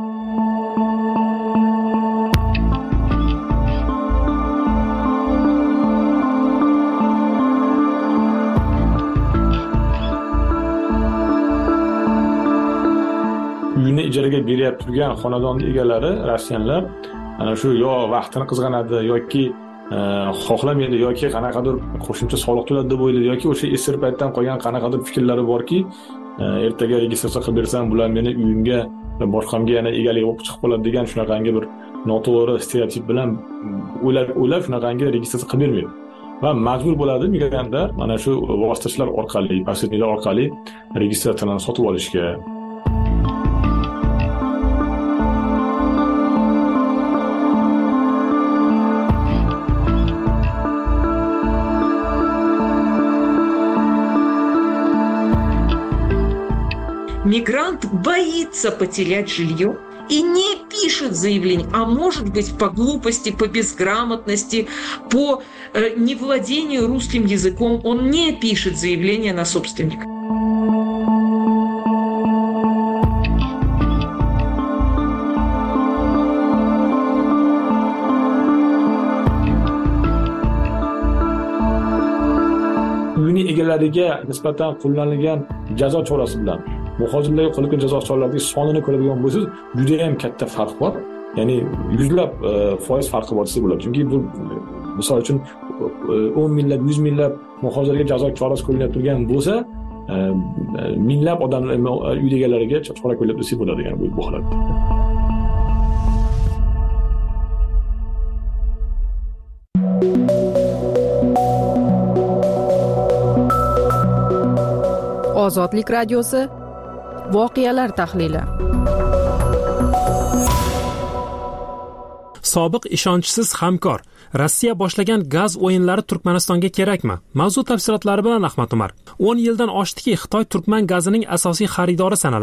Uyini ijaraga berib turgan xonadonning egalari rossiyanlar ana shu yo vaqtini qizg'anadi yoki xohlamaydi yoki qanaqadir qo'shimcha soliq to'ladi deb o'ylaydi yoki o'sha esir paytdan qolgan qanaqadir fikrlari borki, ertaga registratsiya qilib bersam bular meni uyimga va boshqamga yana egalik bo'lib chiqib qoladi degan shunaqangi bir noto'g'ri stereotip bilan o'ylab shunaqangi registratsiya qilib bermaydi. Va majbur bo'ladi migrantlar mana shu vositachilar orqali, posredniklar orqali registratsiyalarni sotib olishga. Мигрант боится потерять жилье и не пишет заявление, а может быть по глупости, по безграмотности, по невладению русским языком, он не пишет заявление на собственника. Uyning egalariga nisbatan qo'llanilgan jazo chorasi bilan muhojirlarga qo'llanilgan jazo choralarining sonini ko'radigan bo'lsangiz, juda ham katta farq bor. Ya'ni yuzlab foiz farqi bor desa bo'ladi. Chunki bu misol uchun 10 minglab, 100 minglab muhojirlarga jazo chorasi qo'llanib turgan bo'lsa, minglab odamlar uy egalariga chora qo'llab desa bo'ladi, ya'ni bu holatda. Ozodlik radiosi voqealar tahlili. Sobiq ishonchsiz hamkor. Rossiya boshlagan gaz o'yinlari Turkmanistonga kerakmi? Mavzu tafsilotlari bilan Ahmad Umar. 10 yildan oshdiki, Xitoy Turkman gazining asosiy xaridori sanaladi.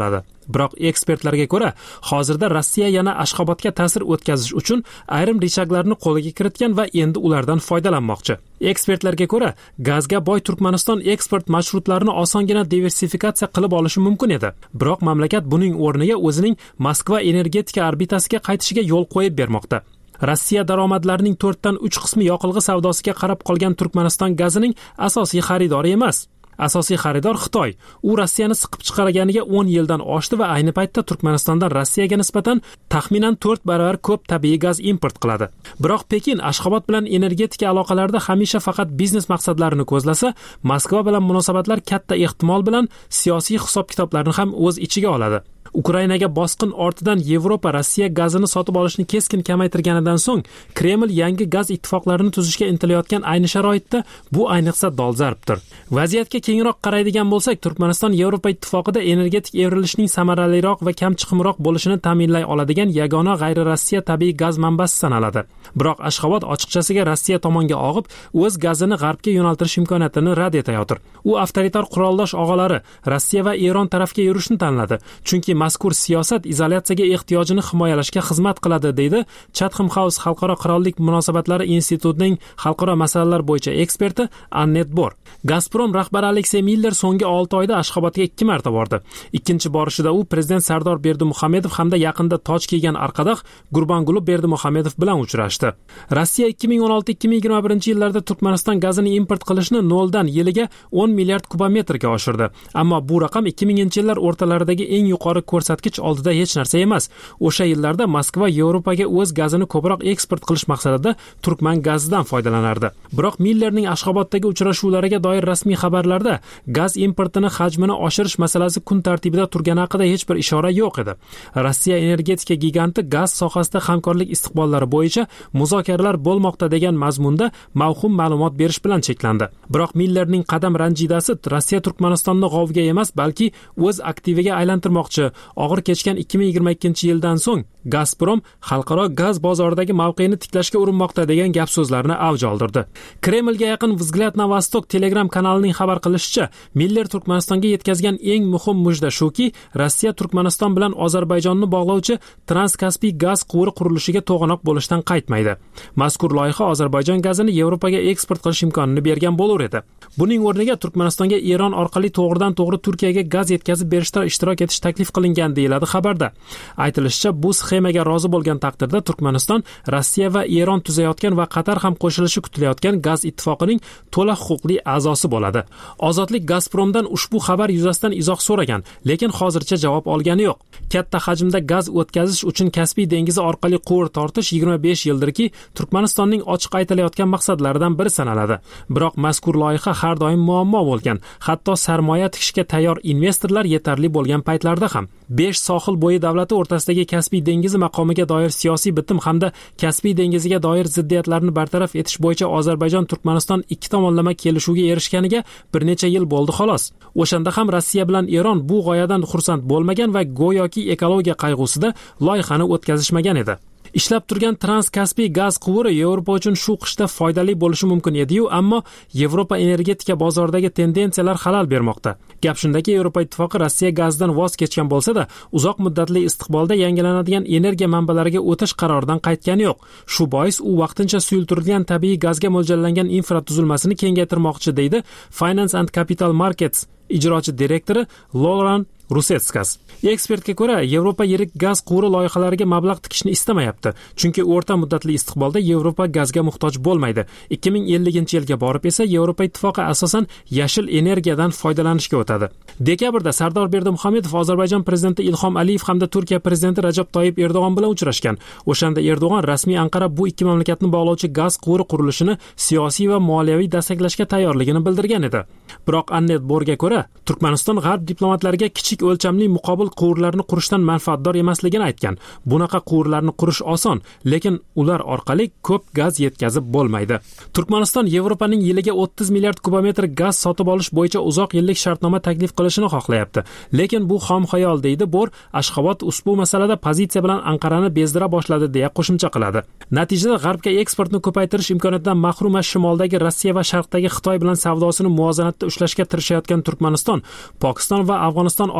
Biroq ekspertlarga ko'ra, hozirda Rossiya yana Ashxobodga ta'sir o'tkazish uchun ayrim rechaglarni qo'lga kiritgan va endi ulardan foydalanmoqchi. Ekspertlarga ko'ra, gazga boy Turkmaniston eksport marshrutlarini osongina diversifikatsiya qilib olishi mumkin edi. Biroq mamlakat buning o'rniga o'zining Moskva energetika orbitasiga qaytishiga yo'l qo'yib bermoqda. Rossiya daromadlarining 4dan 3 qismi yoqilg'i savdosiga qarab qolgan Turkmaniston gazining asosiy xaridori emas. Asosiy xaridor Xitoy. U Rossiyani siqib chiqarganiga 10 yildan oshdi va ayni paytda Turkmanistondan Rossiyaga nisbatan taxminan 4 barobar ko'p tabiiy gaz import qiladi. Biroq Pekin Ashxobod bilan energetika aloqalarida hamisha faqat biznes maqsadlarini ko'zlasa, Moskva bilan munosabatlar katta ehtimol bilan siyosiy hisob-kitoblarni ham o'z ichiga oladi. Ukrainaga bosqin ortidan Yevropa Rossiya gazini sotib olishni keskin kamaytirganidan so'ng Kreml yangi gaz ittifoqlarini tuzishga intilayotgan ayni sharoitda bu ayniqsa dolzarbdir. Vaziyatga kengroq qaraydigan bo'lsak, Turkmaniston Yevropa ittifoqida energetik evrilishning samaraliroq va kam chiqimroq bo'lishini ta'minlay oladigan yagona g'ayri-Rossiya tabiiy gaz manbasi sanaladi. Biroq Ashxobod ochiqchasiga Rossiya tomonga og'ib, o'z gazini g'arbga yo'naltirish imkoniyatini rad etayotir. U avtoritar quroldosh og'alari Rossiya va Eron tarafga yurishni tanladi, chunki mazkur siyosat izolyatsiyaga ehtiyojini himoyalashga xizmat qiladi, deydi Chatham House Xalqaro qirollik munosabatlari institutining xalqaro masalalar bo'yicha eksperti Annet Bor. Gazprom rahbari Aleksey Miller so'nggi 6 oyda Ashxobodga 2 marta bordi. Ikkinchi borishida u prezident Sardor Berdimuhamedov hamda yaqinda toj kiygan arqadoq Gurbanguli Berdimuhamedov bilan uchrashdi. Rossiya 2016-2021 yillarda Turkmaniston gazini import qilishni 0 dan yiliga 10 milliard kubometrga oshirdi. Ammo bu raqam 2000-yillar o'rtalaridagi eng yuqori ko'rsatkich oldida hech narsa emas. O'sha yillarda Moskva Yevropaga o'z gazini ko'proq eksport qilish maqsadida turkman gazidan foydalanardi. Biroq Millerning Ashxoboddagi uchrashuvlariga doir rasmiy xabarlarda gaz importini hajmini oshirish masalasi kun tartibida turgani haqida hech bir ishora yo'q edi. Rossiya energetika giganti gaz sohasida hamkorlik istiqbollari bo'yicha muzokaralar bo'lmoqda degan mazmunda mavhum ma'lumot berish bilan cheklandi. Biroq Millerning qadam ranjidasi Rossiya Turkmanistonni g'ovga emas, balki o'z aktiviga aylantirmoqchi. Og'ir kechgan 2022-yildan so'ng Gazprom xalqaro gaz bozoridagi mavqeini tiklashga urinmoqda degan gap so'zlarni avj oldirdi. Kremlga yaqin Vzglyad na Vostok Telegram kanalining xabar qilishicha, Miller Turkmanistonga yetkazgan eng muhim mujda shuki, Rossiya Turkmaniston bilan Ozarbayjonni bog'lovchi Transkaspiy gaz quvuri qurilishiga to'g'anoq bo'lishdan qaytmaydi. Mazkur loyiha Ozarbayjon gazini Yevropaga eksport qilish imkonini bergan bo'lar edi. Buning o'rniga Turkmanistonga Eron orqali to'g'ridan-to'g'ri Turkiyaga gaz yetkazib berishda ishtirok etish taklif qilingan deyiladi xabarda. Aytilishicha, bu sxemaga rozi bo'lgan taqdirda Turkmaniston Rossiya va Eron tuzayotgan va Qatar ham qo'shilishi kutilayotgan gaz ittifoqining to'liq huquqli a'zosi bo'ladi. Ozodlik Gazpromdan ushbu xabar yuzasidan izoh so'ragan, lekin hozircha javob olgani yo'q. Katta hajmda gaz o'tkazish uchun Kaspiy dengizi orqali quvur tortish 25 yildirki Turkmanistonning ochiq aytilayotgan maqsadlaridan biri sanaladi. Biroq mazkur loyiha har doim muammo bo'lgan. Hatto sarmoya tikishga tayyor investorlar yetarli bo'lgan paytlarda ham 5 sohil bo'yi davlati o'rtasidagi Kaspiy dengizi maqomiga doir siyosiy bitim hamda Kaspiy dengiziga doir ziddiyatlarni bartaraf etish bo'yicha Ozarbayjon Turkmaniston ikki tomonlama kelishuvga erishganiga bir necha yil bo'ldi xolos. O'shanda ham Rossiya bilan Eron bu g'oyadan xursand bo'lmagan va go'yoki ekologiya qayg'usida loyihani o'tkazishmagan edi. Ishlab turgan Transkaspiy gaz quvuri Yevropa uchun shu qishda foydali bo'lishi mumkin edi-yu, ammo Yevropa energetika bozoridagi tendensiyalar xalal bermoqda. Gap shundaki, Yevropa ittifoqi Rossiya gazidan voz kechgan bo'lsa-da, uzoq muddatli istiqbolda yangilanadigan energiya manbalariga o'tish qaroridan qaytgani yo'q. Shu bois u vaqtincha suyultirilgan tabiiy gazga mo'ljallangan infratuzilmasini kengaytirmoqchi, deydi Finance and Capital Markets ijrochi direktori Laurent Rusetskas. Ekspertga ko'ra, Yevropa yirik gaz quvuri loyihalariga mablag' tikishni istamayapti, chunki o'rta muddatli istiqbolda Yevropa gazga muhtoj bo'lmaydi. 2050-yilga borib esa Yevropa ittifoqi asosan yashil energiyadan foydalanishga o'tadi. Dekabrda Sardor Berdimuhamedov Ozarbayjon prezidenti Ilhom Aliyev hamda Turkiya prezidenti Rajab Toyyib Erdo'g'on bilan uchrashgan. O'shanda Erdo'g'on rasmiy Anqara bu ikki mamlakatni bog'lovchi gaz quvuri qurilishini siyosiy va moliyaviy desteklashga tayyorligini bildirgan edi. Biroq Annet Borga ko'ra, Turkmaniston g'arb diplomatlariga kichik o'lchamli muqobil quvurlarni qurishdan manfaatdor emasligini aytgan. Bunaqa quvurlarni qurish oson, lekin ular orqali ko'p gaz yetkazib bo'lmaydi. Turkmaniston Yevropaning yiliga 30 milliard kubometr gaz sotib olish bo'yicha uzoq yillik shartnoma taklif qilishini xohlayapti. Lekin bu xom xayol, deydi Bor. Ashxobod ushbu masalada pozitsiya bilan Anqarani bezdira boshladi deya qo'shimcha qiladi. Natijada g'arbga eksportni ko'paytirish imkoniyatidan mahrum shimoldagi Rossiya va sharqdagi Xitoy bilan savdosini muvozanatda ushlashga tirishayotgan Turkmaniston, Pokiston va Afg'oniston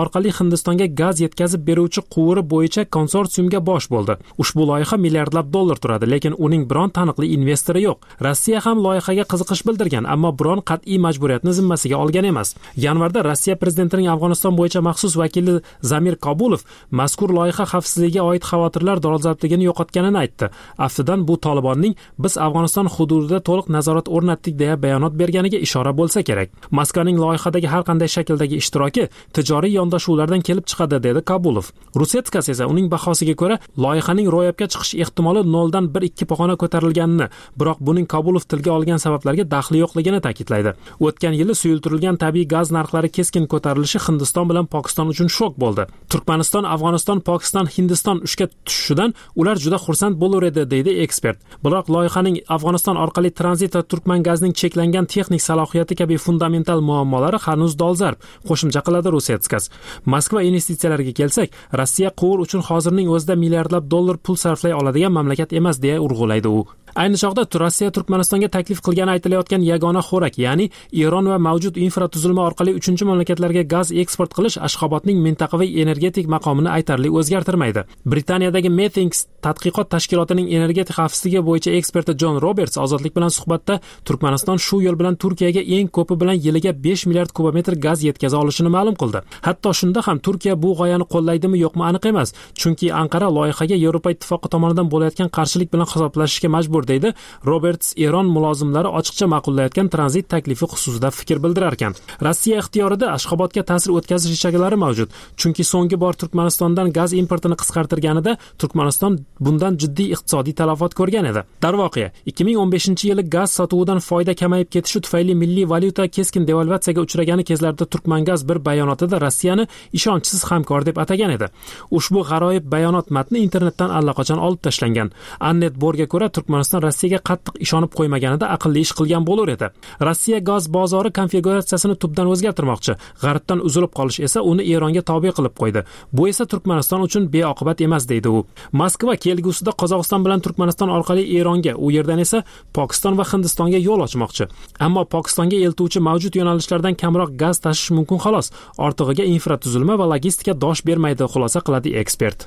orqali Hindistonga gaz yetkazib beruvchi quvuri bo'yicha konsorsiumga bosh bo'ldi. Ushbu loyiha milliardlab dollar turadi, lekin uning biron taniqli investori yo'q. Rossiya ham loyihaga qiziqish bildirgan, ammo biron qat'iy majburiyatni zimmasiga olgan emas. Yanvarda Rossiya prezidentining Afg'oniston bo'yicha maxsus vakili Zamir Kabulov mazkur loyiha xavfsizligiga oid xavotirlar dolzarbligini yo'qotganini aytdi. Aftidan bu Tolibonning biz Afg'oniston hududida to'liq nazorat o'rnatdik deya bayonot berganiga ishora bo'lsa kerak. Moskvaning loyihadagi har qanday shakldagi ishtiroki tijoriy yondashuvlardan kelib chiqadi, dedi Kabulov. Rusetskas esa uning bahosiga ko'ra loyihaning ro'yobga chiqish ehtimoli 0 dan 1-2 pog'ona ko'tarilganini, biroq buning Kabulov tilga olgan sabablarga daxli yo'qligini ta'kidlaydi. O'tgan yili suyultirilgan tabiiy gaz narxlari keskin ko'tarilishi Hindiston bilan Pokiston uchun shok bo'ldi. Turkmaniston, Afg'oniston, Pokiston, Hindiston ishga tushishidan ular juda xursand bo'lar edi, deydi ekspert. Biroq loyihaning Afg'oniston orqali tranzit va turkman gazining cheklangan texnik salohiyati kabi fundamental muammolari hanuz dolzarb, qo'shimcha qiladi Rusetskas. Moskva investitsiyalarga kelsak, Rossiya quvur uchun hozirning o'zida milliardlab dollar pul sarflay oladigan mamlakat emas, deya urg'ulaydi u. Ayni chog'da Rossiya Turkmanistonga taklif qilgani aytilayotgan yagona xo'rak, ya'ni Eron va mavjud infratuzilma orqali 3-mamlakatlarga gaz eksport qilish Ashxobodning mintaqaviy energetik maqomini aytarli o'zgartirmaydi. Britaniyadagi Methinks tadqiqot tashkilotining energetik xavfsizligi bo'yicha eksperti John Roberts ozodlik bilan suhbatda Turkmaniston shu yo'l bilan Turkiyaga eng ko'pi bilan yiliga 5 milliard kubometr gaz yetkaza olishini ma'lum qildi. Hatto shunda ham Turkiya bu g'oyani qo'llaydimi yo'qmi aniq emas, chunki Anqara loyihaga Yevropa ittifoqi tomonidan bo'layotgan qarshilik bilan hisoblashishga majbur, deydi Roberts. Eron mulozimlari ochiqcha ma'qullayotgan tranzit taklifi xususida fikr bildirar ekan. Rossiya ixtiyorida Ashxobodga ta'sir o'tkazish rejalari mavjud, chunki so'nggi bor Turkmanistondan gaz importini qisqartirganida Turkmaniston bundan jiddiy iqtisodiy talafot ko'rgan edi. Darvoqe, 2015-yili gaz sotuvidan foyda kamayib ketishi tufayli milliy valyuta keskin devalvatsiyaga uchragani kezlarda Turkmangaz bir bayonotida Rossiyani ishonchsiz hamkor deb atagan edi. Ushbu g'aroyib bayonot matni internetdan allaqachon olib tashlangan. Annet Borga ko'ra, Turkmaniston Rossiyaga qattiq ishonib qo'ymaganida aqlli ish qilgan bo'lar edi. Rossiya gaz bozori konfiguratsiyasini tubdan o'zgartirmoqchi. G'arbdan uzilib qolish esa uni Eronga tobe qilib qo'ydi. Bu esa Turkmaniston uchun beoqibat emas, deydi u. Moskva kelgusida Qozog'iston bilan Turkmaniston orqali Eronga, u yerdan esa Pokiston va Hindistonga yo'l ochmoqchi. Ammo Pokistonga eltuvchi mavjud yo'nalishlardan kamroq gaz tashish mumkin xolos. Ortig'iga infratuzilma va logistika dosh bermaydi, xulosa qiladi ekspert.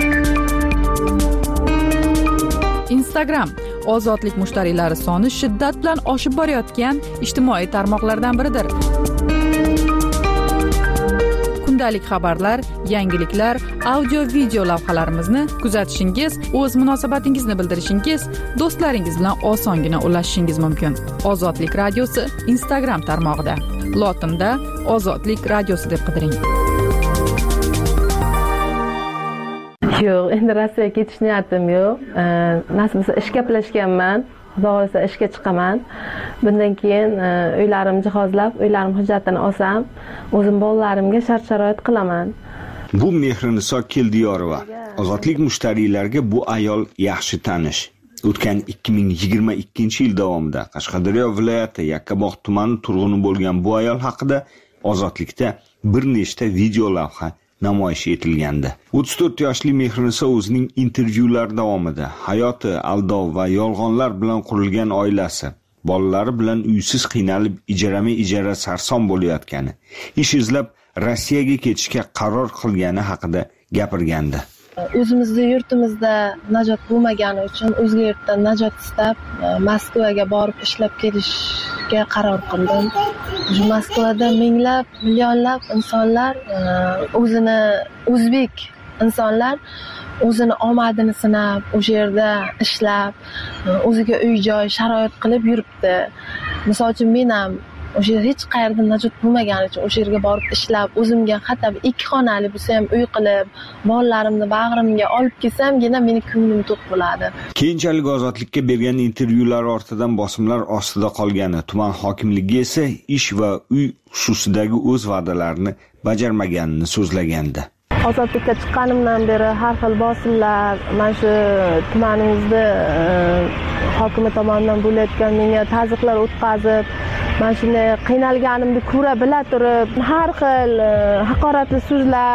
Instagram ozodlik mushtariylari soni shiddat bilan oshib borayotgan ijtimoiy tarmoqlardan biridir. Kundalik xabarlar, yangiliklar, audio-video lavhalarimizni kuzatishingiz, o'z munosabatingizni bildirishingiz, do'stlaringiz bilan osongina ulashishingiz mumkin. Ozodlik radiosi Instagram tarmog'ida. Lotinda Ozodlik radiosi deb qidiring. Yo'q, endi Rossiyaga ketish niyatim yo'q. Nasib bo'lsa ishga plashganman. Xudo ishga chiqaman. Bundan keyin uylarimni jihozlab, uylarim hujjatini olsam, o'zim bolalarimga shart-sharoit qilaman. Bu Mehriniso Keldiyorova. Ozodlik mushtariylarga bu ayol yaxshi tanish. O'tgan 2022-yil davomida Qashqadaryo viloyati Yakkabog' tumani turg'uni bo'lgan bu ayol haqida Ozodlikda bir nechta video lavha namoyish etilgandi. 34 yoshli Mehriniso o'zining intervyular davomida hayoti aldov va yolg'onlar bilan qurilgan oilasi, bolalari bilan uysiz qiynalib ijara sarson bo'layotgani, ish izlab Rossiyaga ketishga qaror qilgani haqida gapirgandi. O'zimizda yurtimizda najot bo'lmagani uchun o'zga yurtdan najot istab Moskvaga borib ishlab kelishga qaror qildim. Moskvada minglab, millionlab insonlar o'zini o'zbek insonlar o'zini omadini sinab, o'sha yerda ishlab, o'ziga uy-joy sharoit qilib yuribdi. Misol uchun men ham o'sha hech qayerda najot bo'lmagani uchun o'sha yerga borib ishlab, o'zimga hatto 2 xonali bo'lsa ham uy qilib, bolalarimni bag'rimga olib kelsam-gina meni ko'nglim to'q bo'ladi. Keyinchalik Ozodlikka bergan intervyular ortidan bosimlar ostida qolgani, tuman hokimligi esa ish va uy xususidagi o'z va'dalarini bajarmaganini so'zlagandi. Ozodlikka chiqqanimdan beri har xil bosimlar, mana shu tumanimizda hokimi tomonidan bo'layotgan menga tazyiqlar o'tkazib, mana shunday qiynalganimni ko'ra bila turib, har xil haqoratli so'zlar,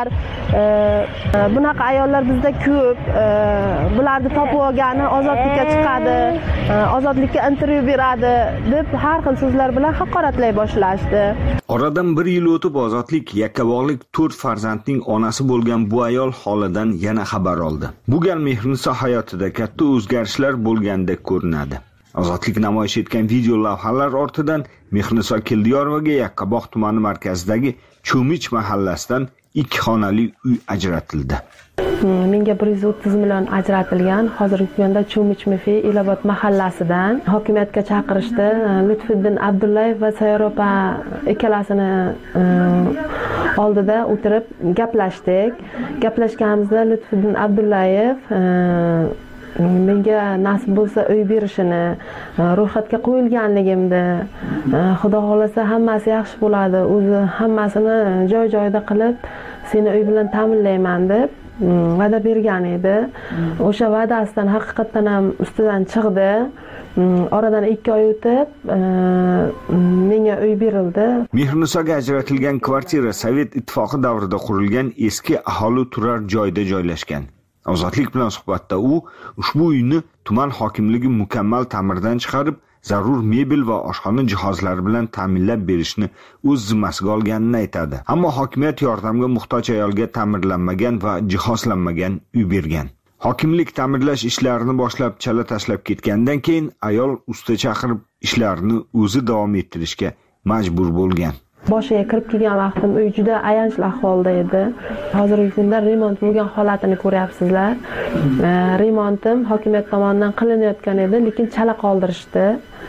bunaqa ayollar bizda ko'p. Bularni topib olgani ozodlikka chiqadi, ozodlikka intervyu beradi deb har xil so'zlar bilan haqoratlay boshlashdi. Oradan 1 yil o'tib ozodlik yakkabog'lik 4 farzandning onasi bo'lgan bu ayol holidan yana xabar oldi. Bu gal Mehriniso hayotida katta o'zgarishlar bo'lgandek ko'rinadi. Ozodlik namoyish etgan video lavhalar ortidan Mehriniso Keldiyorovaga Yakkabog' tumani markazidagi Cho'mich mahallasidan 2 xonali uy ajratildi. Menga 130 million ajratilgan. Hozirgi kunda Cho'mich Elobod mahallasidan hokimiyatga chaqirishdi. Lutfiddin Abdullayev va Sayyopa ikkalasini oldida o'tirib gaplashdik. Gaplashganimizda Lutfiddin Abdullayev menga nasib bo'lsa uy berishini, ro'yxatga qo'yilganligimni, Xudo xolasa hammasi yaxshi bo'ladi, o'zi hammasini joy-joyida qilib, seni uy bilan ta'minlayman deb va'da bergan edi. O'sha va'dasidan haqiqatan ham ustidan chiqdi. Oradan 2 oy o'tib menga uy berildi. Mehrinisoga ajratilgan kvartira Sovet ittifoqi davrida qurilgan eski aholi turar joyda joylashgan. Ozodlik bilan suhbatda u ushbu uyni tuman hokimligi mukammal ta'mirdan chiqarib, zarur mebel va oshxona jihozlari bilan ta'minlab berishni o'z zimmasiga olganini aytadi. Ammo hokimiyat yordamga muhtoj ayolga ta'mirlanmagan va jihozlanmagan uy bergan. Hokimlik ta'mirlash ishlarini boshlab chala tashlab ketgandan keyin ayol usta chaqirib ishlarini o'zi davom ettirishga majbur bo'lgan. Boshiga kirib kelgan vaqtim uy juda ayanchli ahvolda edi. Hozirgi kunda remont bo'lgan holatini ko'ryapsizlar. Remontim hokimiyat tomonidan qilinayotgan edi, lekin chala qoldirishdi.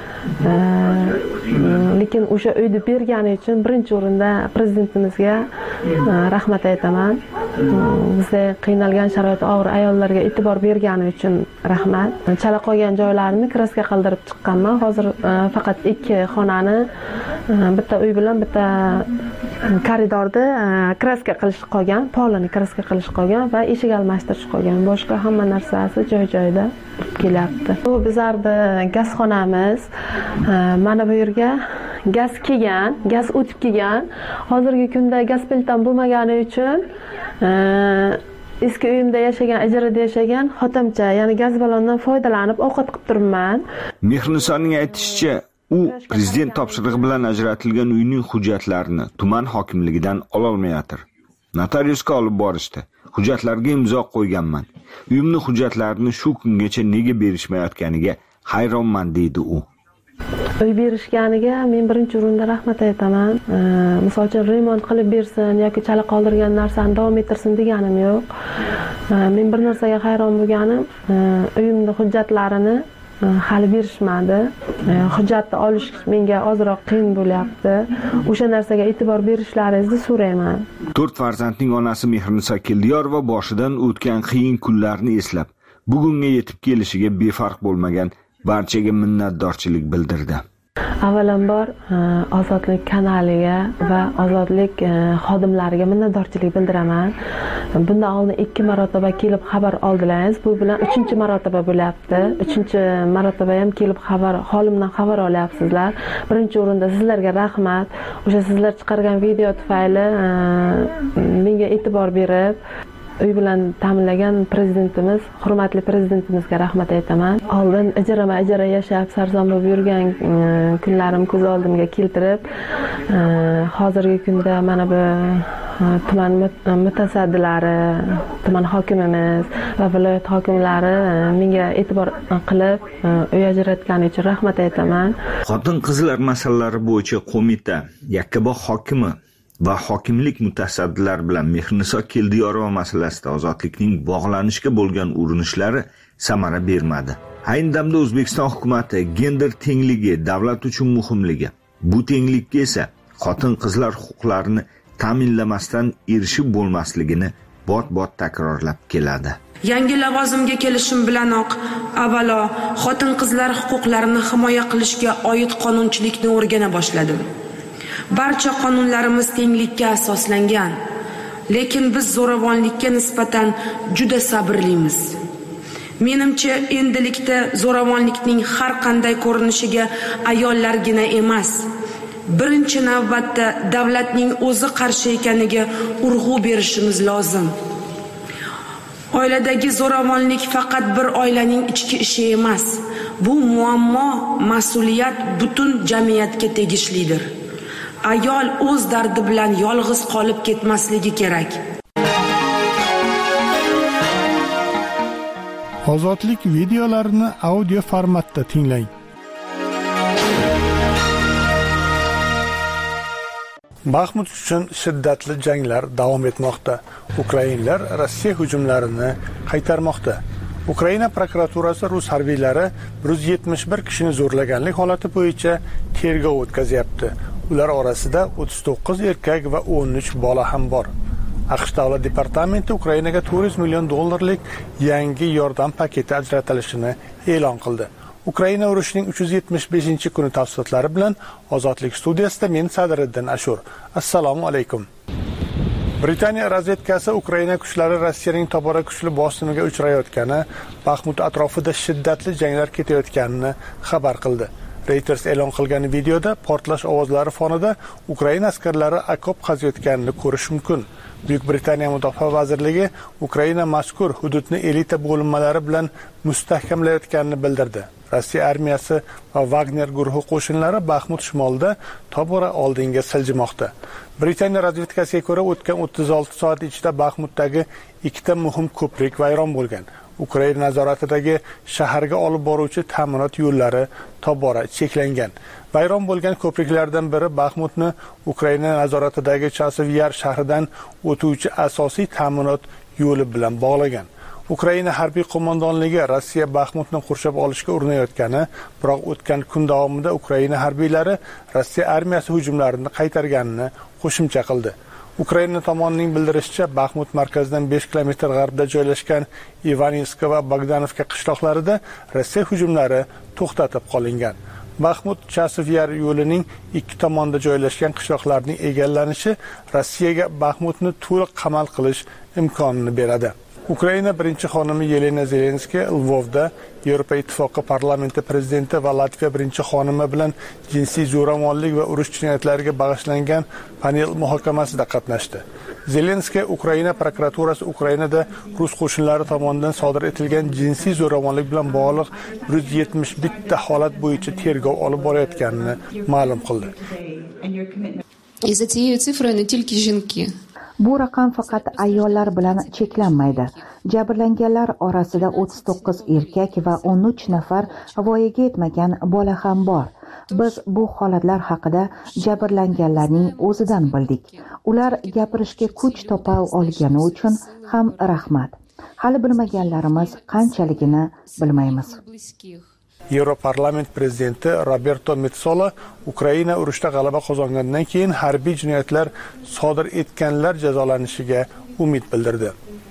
Lekin o'sha uyni bergani uchun birinchi o'rinda prezidentimizga rahmat aytaman. Bizda qiynalgan sharoiti og'ir ayollarga e'tibor bergani uchun rahmat. Chala qolgan joylarini kraska qildirib chiqqanman. Hozir faqat 2 xonani, bitta uy bilan bitta koridorda kraska qilish qolgan, polini kraska qilish qolgan va eshik almashtirish qolgan. Boshqa hamma narsasi joy-joyida kelyapti. Bu bizarda gazxonamiz. Mana bu yerga gaz kelgan, gaz o'tib kelgan. Hozirgi kunda gaz plitam bo'lmagani uchun eski uyimda yashagan, ijarada yashagan xotimcha, ya'ni gaz ballondan foydalanib ovqat qilib turibman. Mehrinisoning aytishicha, u prezident topshirig'i bilan ajratilgan uyning hujjatlarini tuman hokimligidan ola olmayotir. Notariusga olib borishdi. Hujjatlarga imzo qo'yganman. Uyimning hujjatlarini shu kungacha nega berishmayotganiga hayronman deydi u. Uy berishganiga men birinchi o'rinda rahmat aytaman. Misol uchun remont qilib bersin yoki chala qoldirgan narsani davom ettirsin deganim yo'q. Men bir narsaga hayron bo'lganim, uyimning hujjatlarini hali berishmadi. Hujjatni olish menga ozroq qiyin bo'lyapti. O'sha narsaga e'tibor berishlaringizni so'rayman. 4 farzandning onasi Mehriniso Keldiyorova boshidan o'tgan qiyin kunlarni eslab, bugunga yetib kelishiga befarq bo'lmagan barchaga minnatdorchilik bildirdi. Avvalambor Ozodlik kanaliga va Ozodlik xodimlariga minnatdorchilik bildiraman. Bundan oldin 2 marotaba kelib xabar oldilaringiz. Bu bilan 3-marotaba bo'lyapti. 3-marotaba ham kelib holimdan xabar olyapsizlar. Birinchi o'rinda sizlarga rahmat. O'sha sizlar chiqargan video tufayli menga e'tibor berib uy bilan ta'minlagan prezidentimiz, hurmatli prezidentimizga rahmat aytaman. Oldin ijara yashab sarson bo'lib yurgan kunlarim ko'z oldimga keltirib, hozirgi kunda mana bu tuman mutasaddilari, tuman hokimimiz va viloyat hokimlari menga e'tibor qilib uy ajratgani uchun rahmat aytaman. Xotin-qizlar masalalari bo'yicha qo'mita Yakkabog' hokimi va hokimlik mutasaddilari bilan Mehriniso Keldiyorova masalasida ozodlikning bog'lanishga bo'lgan urinishlari samara bermadi. Ayni damda O'zbekiston hukumatı gender tengligi davlat uchun muhimligi, bu tenglikka esa xotin-qizlar huquqlarini ta'minlamasdan erishib bo'lmasligini bot-bot takrorlab keladi. Yangi lavozimga kelishim bilanoq avvalo xotin-qizlar huquqlarini himoya qilishga oid qonunchilikni o'rgana boshladim. Barcha qonunlarimiz tenglikka asoslangan, lekin biz zo'ravonlikka nisbatan juda sabrlimiz. Menimcha, endilikda zo'ravonlikning har qanday ko'rinishiga ayollargina emas, birinchi navbatda davlatning o'zi qarshi ekaniga urg'u berishimiz lozim. Oiladagi zo'ravonlik faqat bir oilaning ichki ishi emas. Bu muammo, mas'uliyat butun jamiyatga tegishlidir. Ayol o'z dardi bilan yolg'iz qolib ketmasligi kerak. Ozodlik videolarini audio formatda tinglang. Baxmut uchun shiddatli janglar davom etmoqda. Ukrainlar Rossiya hujumlarini qaytarmoqda. Ukraina prokuraturasi rus harbiylari 171 kishini zo'rlaganlik holati bo'yicha tergov o'tkazyapti. Ular orasida 39 erkak va 13 bola ham bor. AQSh davlat departamenti Ukrainaga $400 million yangi yordam paketi ajratilishini e'lon qildi. Ukraina urushining 375-kuni tafsilotlari bilan Ozodlik studiyasida men Sadriddin Ashur. Assalomu alaykum. Britaniya razvedkasi Ukraina kuchlari Rossiyaning tobora kuchli bosimiga uchrayotgani, Baxmut atrofida shiddatli janglar ketayotganini xabar qildi. Reuters e'lon qilgan videoda portlash ovozlari fonida Ukraina askarlari okop qaziyotganini ko'rish mumkin. Buyuk Britaniya Mudofaa vazirligi Ukraina mazkur hududni elita bo'linmalari bilan mustahkamlayotganini bildirdi. Rossiya armiyasi va Wagner guruhi qo'shinlari Baxmut shimolida tobora oldinga siljimoqda. Britaniya razvedkasiga ko'ra, o'tgan 36 soat ichida Baxmutdagi ikkita muhim ko'prik vayron bo'lgan. Ukraina nazoratidagi shaharga olib boruvchi ta'minot yo'llari tobora cheklangan. Vayron bo'lgan ko'priklardan biri Baxmutni Ukraina nazoratidagi Chasiv Yar shahridan o'tuvchi asosiy ta'minot yo'li bilan bog'lagan. Ukraina harbiy qo'mondonligi Rossiya Baxmutni qurshab olishga urinayotgani, biroq o'tgan kun davomida Ukraina harbiylari Rossiya armiyasi hujumlarini qaytarganini qo'shimcha qildi. Ukraina tomonining bildirishicha, Baxmut markazidan 5 kilometr g'arbda joylashgan Ivaninska va Bogdanovka qishloqlarida Rossiya hujumlari to'xtatib qolingan. Baxmut Chasiv Yar yo'lining ikki tomonida joylashgan qishloqlarning egallanishi Rossiyaga Baxmutni to'liq qamal qilish imkonini beradi. Ukraina birinchi xonimi Yelena Zelenskiy Lvovda Yevropa Ittifoqi parlamenti prezidenti va Latviya birinchi xonimi bilan jinsiy zo'ravonlik va urush jinoyatlariga bag'ishlangan panel muhokamasida qatnashdi. Zelenskiy Ukraina prokuraturasi Ukrainada rus qo'shinlari tomonidan sodir etilgan jinsiy zo'ravonlik bilan bog'liq 171 holat bo'yicha tergov olib borayotganini ma'lum qildi. За цією цифрою не тільки жінки. Bu raqam faqat ayollar bilan cheklanmaydi. Jabrlanganlar orasida 39 erkak va 13 nafar voyaga yetmagan bola ham bor. Biz bu holatlar haqida jabrlanganlarning o'zidan bildik. Ular gapirishga kuch topa olgani uchun ham rahmat. Hali bilmaganlarimiz qanchaligini bilmaymiz. Yevroparlament prezidenti Roberto Metsola Ukraina urushda g'alaba qozongandan keyin harbiy jinoyatlar sodir etganlar jazolanishiga umid bildirdi.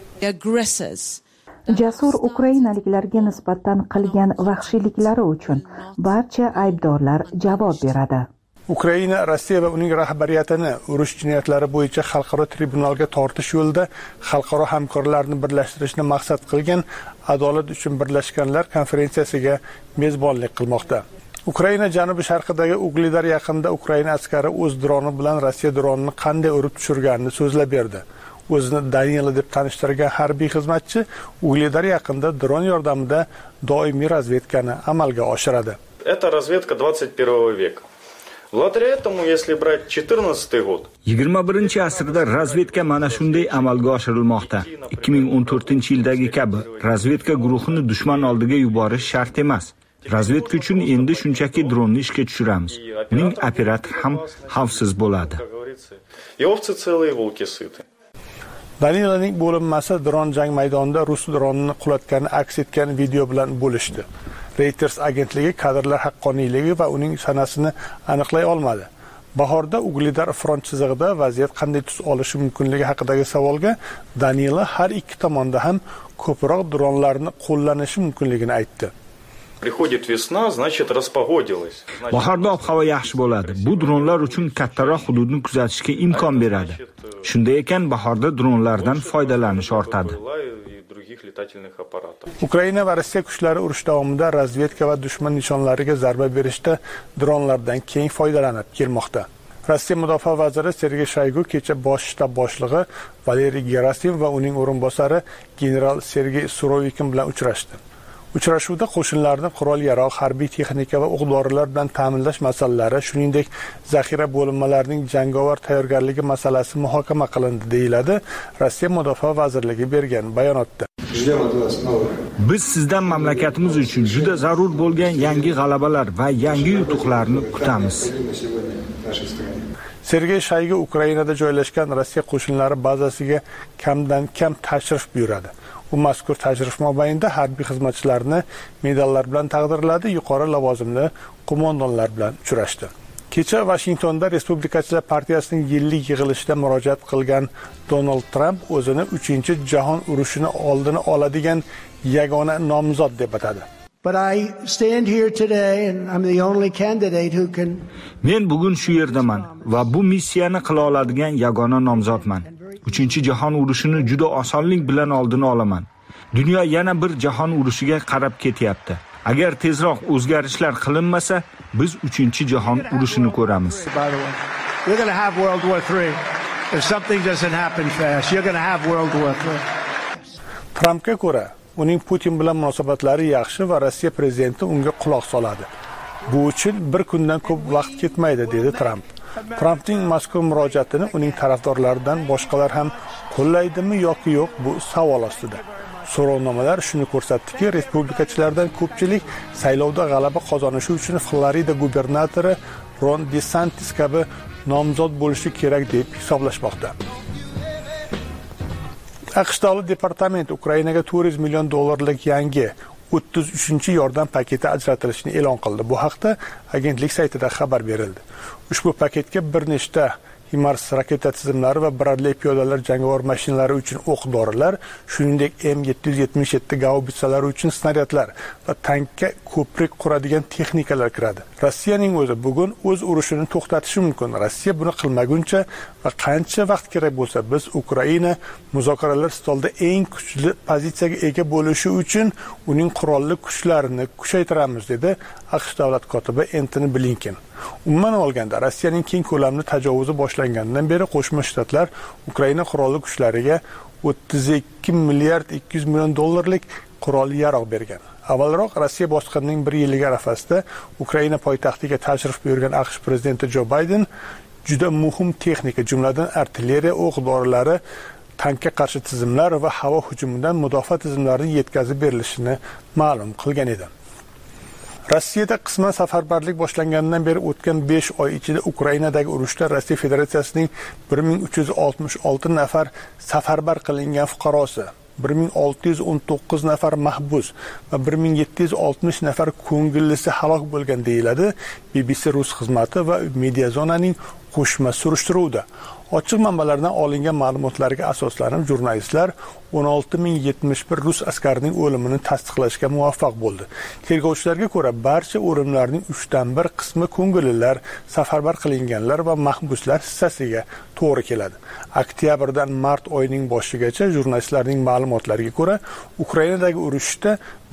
Jasur ukrainaliklarga nisbatan qilgan vahshiyliklari uchun barcha aybdorlar javob beradi. Ukraina Rossiya va uning rahbariyatini urush jinoyatlari bo'yicha xalqaro tribunalga tortish yo'lida xalqaro hamkorlarni birlashtirishni maqsad qilgan Adolat uchun birlashganlar konferensiyasiga mezbonlik qilmoqda. Ukraina janubi sharqidagi Ugledar yaqinida Ukraina askari o'z droni bilan Rossiya dronini qanday urib tushirganini so'zlab berdi. O'zini Danila deb tanishtirgan harbiy xizmatchi Ugledar yaqinida dron yordamida doimiy razvedkani amalga oshiradi. Это разведка 21 века. Благодаря этому, если брать 14 год. 21-asrda razvedka mana shunday amalga oshirilmoqda. 2014-yildagi kabi razvedka guruhini dushman oldiga yuborish shart emas. Razvedka uchun endi shunchaki dronni ishga tushiramiz. Uning operator ham xavfsiz bo'ladi. И овцы целые, волки сыты. Danilaning bo'linmasi dron jang maydonida rus dronini qulatgani aks etgan video bilan bo'lishdi. Reuters agentligi kadrlar haqqoniyligi va uning sanasini aniqlay olmadi. Bahorda Ugledar front chizig'ida vaziyat qanday tus olishi mumkinligi haqidagi savolga Danila har ikki tomonda ham ko'proq dronlarni qo'llanishi mumkinligini aytdi. Приходит весна, значит распогодилось. Bahorda ob-havo yaxshi bo'ladi. Bu dronlar uchun kattaroq hududni kuzatishga imkon beradi. Shunday ekan, bahorda dronlardan foydalanish ortadi. других летательных аппаратов. Ukraina va Rossiya kuchlari urush davomida razvedka va dushman nishonlariga zarba berishda dronlardan keng foydalanib kelmoqda. Rossiya mudofaa vaziri Sergey Shoygu kecha bosh shtab boshlig'i Valeriy Gerasimov va uning o'rinbosari general Sergey Surovikin bilan uchrashdi. Uchrashuvda qo'shinlarni qurol-yarog', harbiy texnika va o'q-dorilar bilan ta'minlash masalalari, shuningdek, zaxira bo'linmalarining jangovar tayyorgarligi masalasi muhokama qilindi, deyiladi Rossiya mudofaa vazirligi bergan bayonotda. Biz sizdan mamlakatimiz uchun juda zarur bo'lgan yangi g'alabalar va yangi yutuqlarni kutamiz. Sergey Shoygu Ukrainada joylashgan Rossiya qo'shinlari bazasiga kamdan kam tashrif buyuradi. U mazkur tashrif mobaynida harbiy xizmatchilarni medallar bilan taqdirladi, yuqori lavozimli qo'mondonlar bilan uchrashdi. Kecha Washingtonda Respublikachilar partiyasining yillik yig'ilishida murojaat qilgan Donald Trump o'zini 3-jahon urushini oldini oladigan yagona nomzod deb atadi. Men bugun shu yerdaman va bu missiyani qila oladigan yagona nomzodman. 3-jahon urushini juda osonlik bilan oldini olaman. Dunyo yana bir jahon urushiga qarab ketyapti. Agar tezroq o'zgarishlar qilinmasa, biz 3-jahon urushini ko'ramiz. Trumpga ko'ra, uning Putin bilan munosabatlari yaxshi va Rossiya prezidenti unga quloq soladi. Bu uchun bir kundan ko'p vaqt ketmaydi, dedi Trump. Trumpning mazkur murojaatini uning tarafdorlaridan boshqalar ham qo'llaydimi yoki yo'q, bu savol ostida. So'rovnomalar shuni ko'rsatdiki, respublikachilardan ko'pchilik saylovda g'alaba qozonishi uchun Florida gubernatori Ron DeSantis kabi nomzod bo'lishi kerak deb hisoblashmoqda. AQSh Davlat departamenti Ukrainaga $400 million yangi 33-yordam paketi ajratilishini e'lon qildi. Bu haqda agentlik saytida xabar berildi. Ushbu paketga bir nechta HIMARS raketa tizimlari va Bradley piyodalar jangovar mashinalari uchun o'q-dorilar, shuningdek M777 gaubitsalari uchun snaryadlar va tankka ko'prik quradigan texnikalar kiradi. Rossiyaning o'zi bugun o'z urushini to'xtatishi mumkin. Rossiya buni qilmaguncha va qancha vaqt kerak bo'lsa, biz Ukraina muzokaralar stolida eng kuchli pozitsiyaga ega bo'lishi uchun uning qurolli kuchlarini kuchaytiramiz, dedi AQSh davlat kotibi Antony Blinken. Umuman olganda, Rossiyaning keng ko'lamli tajovuzi boshlanganidan beri Qo'shma Shtatlar Ukraina qurolli kuchlariga $32 milliard 200 million dollarlik qurol-yarog' bergan. Avvalroq Rossiya bosqinining 1 yilligi arafasida Ukraina poytaxtiga tashrif buyurgan AQSh prezidenti Jo Bayden juda muhim texnika, jumladan artilleriya o'q-dorilari, tankka qarshi tizimlar va havo hujumidan mudofaa tizimlarining yetkazib berilishini ma'lum qilgan edi. Rossiyada qisman safarbarlik boshlanganidan beri o'tgan 5 oy ichida Ukrainadagi urushda Rossiya Federatsiyasining 1366 nafar safarbar qilingan fuqarosi, 1619 nafar mahbus va 1760 nafar ko'ngillisi halok bo'lgan, deyiladi BBC Rus xizmati va Mediazonaning qo'shma surishtiruvida. Ochiq manbalardan olingan ma'lumotlarga asoslanib, jurnalistlar 16071 rus askarining o'limini tasdiqlashga muvaffaq bo'ldi. Tergovchilarga ko'ra, barcha o'limlarning 1/3 qismi ko'ngillilar, safarbar qilinganlar va mahbuslar hissasiga to'g'ri keladi. Oktyabrdan mart oyining boshigacha jurnalistlarning ma'lumotlariga ko'ra, Ukrainadagi urushda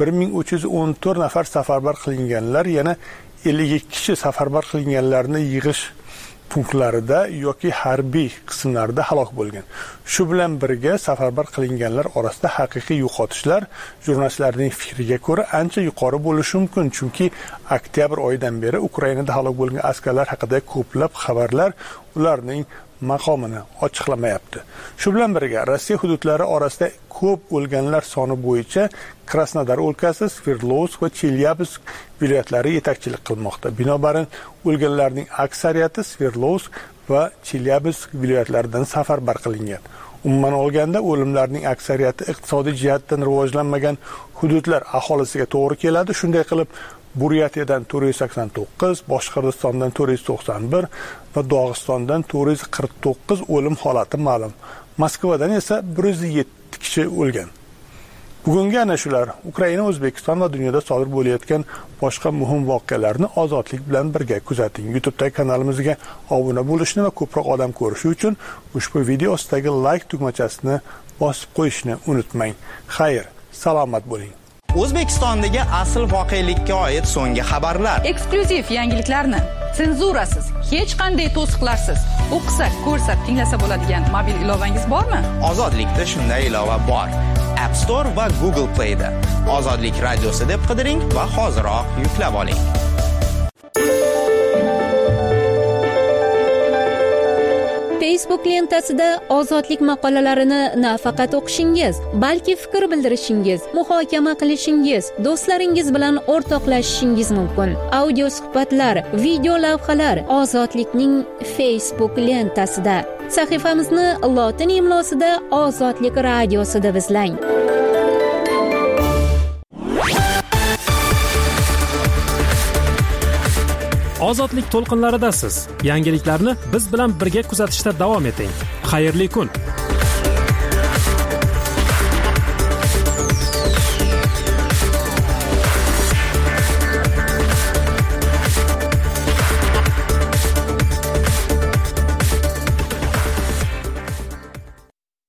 1314 nafar safarbar qilinganlar, yana 52 kishi safarbar qilinganlarni yig'ish punktlarida yoki harbiy qismlarda halok bo'lgan. Shu bilan birga safarbar qilinganlar orasida haqiqiy yo'qotishlar jurnalistlarning fikriga ko'ra ancha yuqori bo'lishi mumkin, chunki oktyabr oyidan beri Ukrainada halok bo'lgan askarlar haqida ko'plab xabarlar ularning maqomini ochiqlamayapti. Shu bilan birga Rossiya hududlari orasida ko'p o'lganlar soni bo'yicha Krasnodar o'lkasi, Sverdlovsk va Chelyabinsk viloyatlari yetakchilik qilmoqda. Binobarin, o'lganlarning aksariyati Sverdlovsk va Chelyabinsk viloyatlaridan safarbar qilingan. Umuman olganda, o'limlarning aksariyati iqtisodiy jihatdan rivojlanmagan hududlar aholisiga to'g'ri keladi. Shunday qilib, Buryatiyadan 489, Boshqirdistondan 491 va Dog'istondan 449 o'lim holati ma'lum. Moskvadan esa 107 kishi o'lgan. Bugungi ana shular Ukraina, O'zbekiston va dunyoda sodir bo'layotgan boshqa muhim voqealarni ozodlik bilan birga kuzating. YouTube'dagi kanalimizga obuna bo'lishni va ko'proq odam ko'rishi uchun ushbu video ostidagi like tugmachasini bosib qo'yishni unutmang. Xayr, salomat bo'ling. O'zbekistondagi asl voqelikka oid so'nggi xabarlar. Eksklyuziv yangiliklarni senzurasiz, hech qanday to'siqlarsiz o'qisak, ko'rsak, tinglasa bo'ladigan mobil ilovangiz bormi? Ozodlikda shunday ilova bor. App Store va Google Play da Ozodlik radiosi deb qidiring va hoziroq yuklab oling. Facebook lentasida ozodlik maqolalarini nafaqat o'qishingiz, balki fikr bildirishingiz, muhokama qilishingiz, do'stlaringiz bilan o'rtoqlashishingiz mumkin. Audio suhbatlar, video lavhalar Ozodlikning Facebook lentasida. Sahifamizni lotin imlosida Ozodlik radiosi deb izlang. Ozodlik to'lqinlaridasiz. Yangiliklarni biz bilan birga kuzatishda davom eting. Xayrli kun.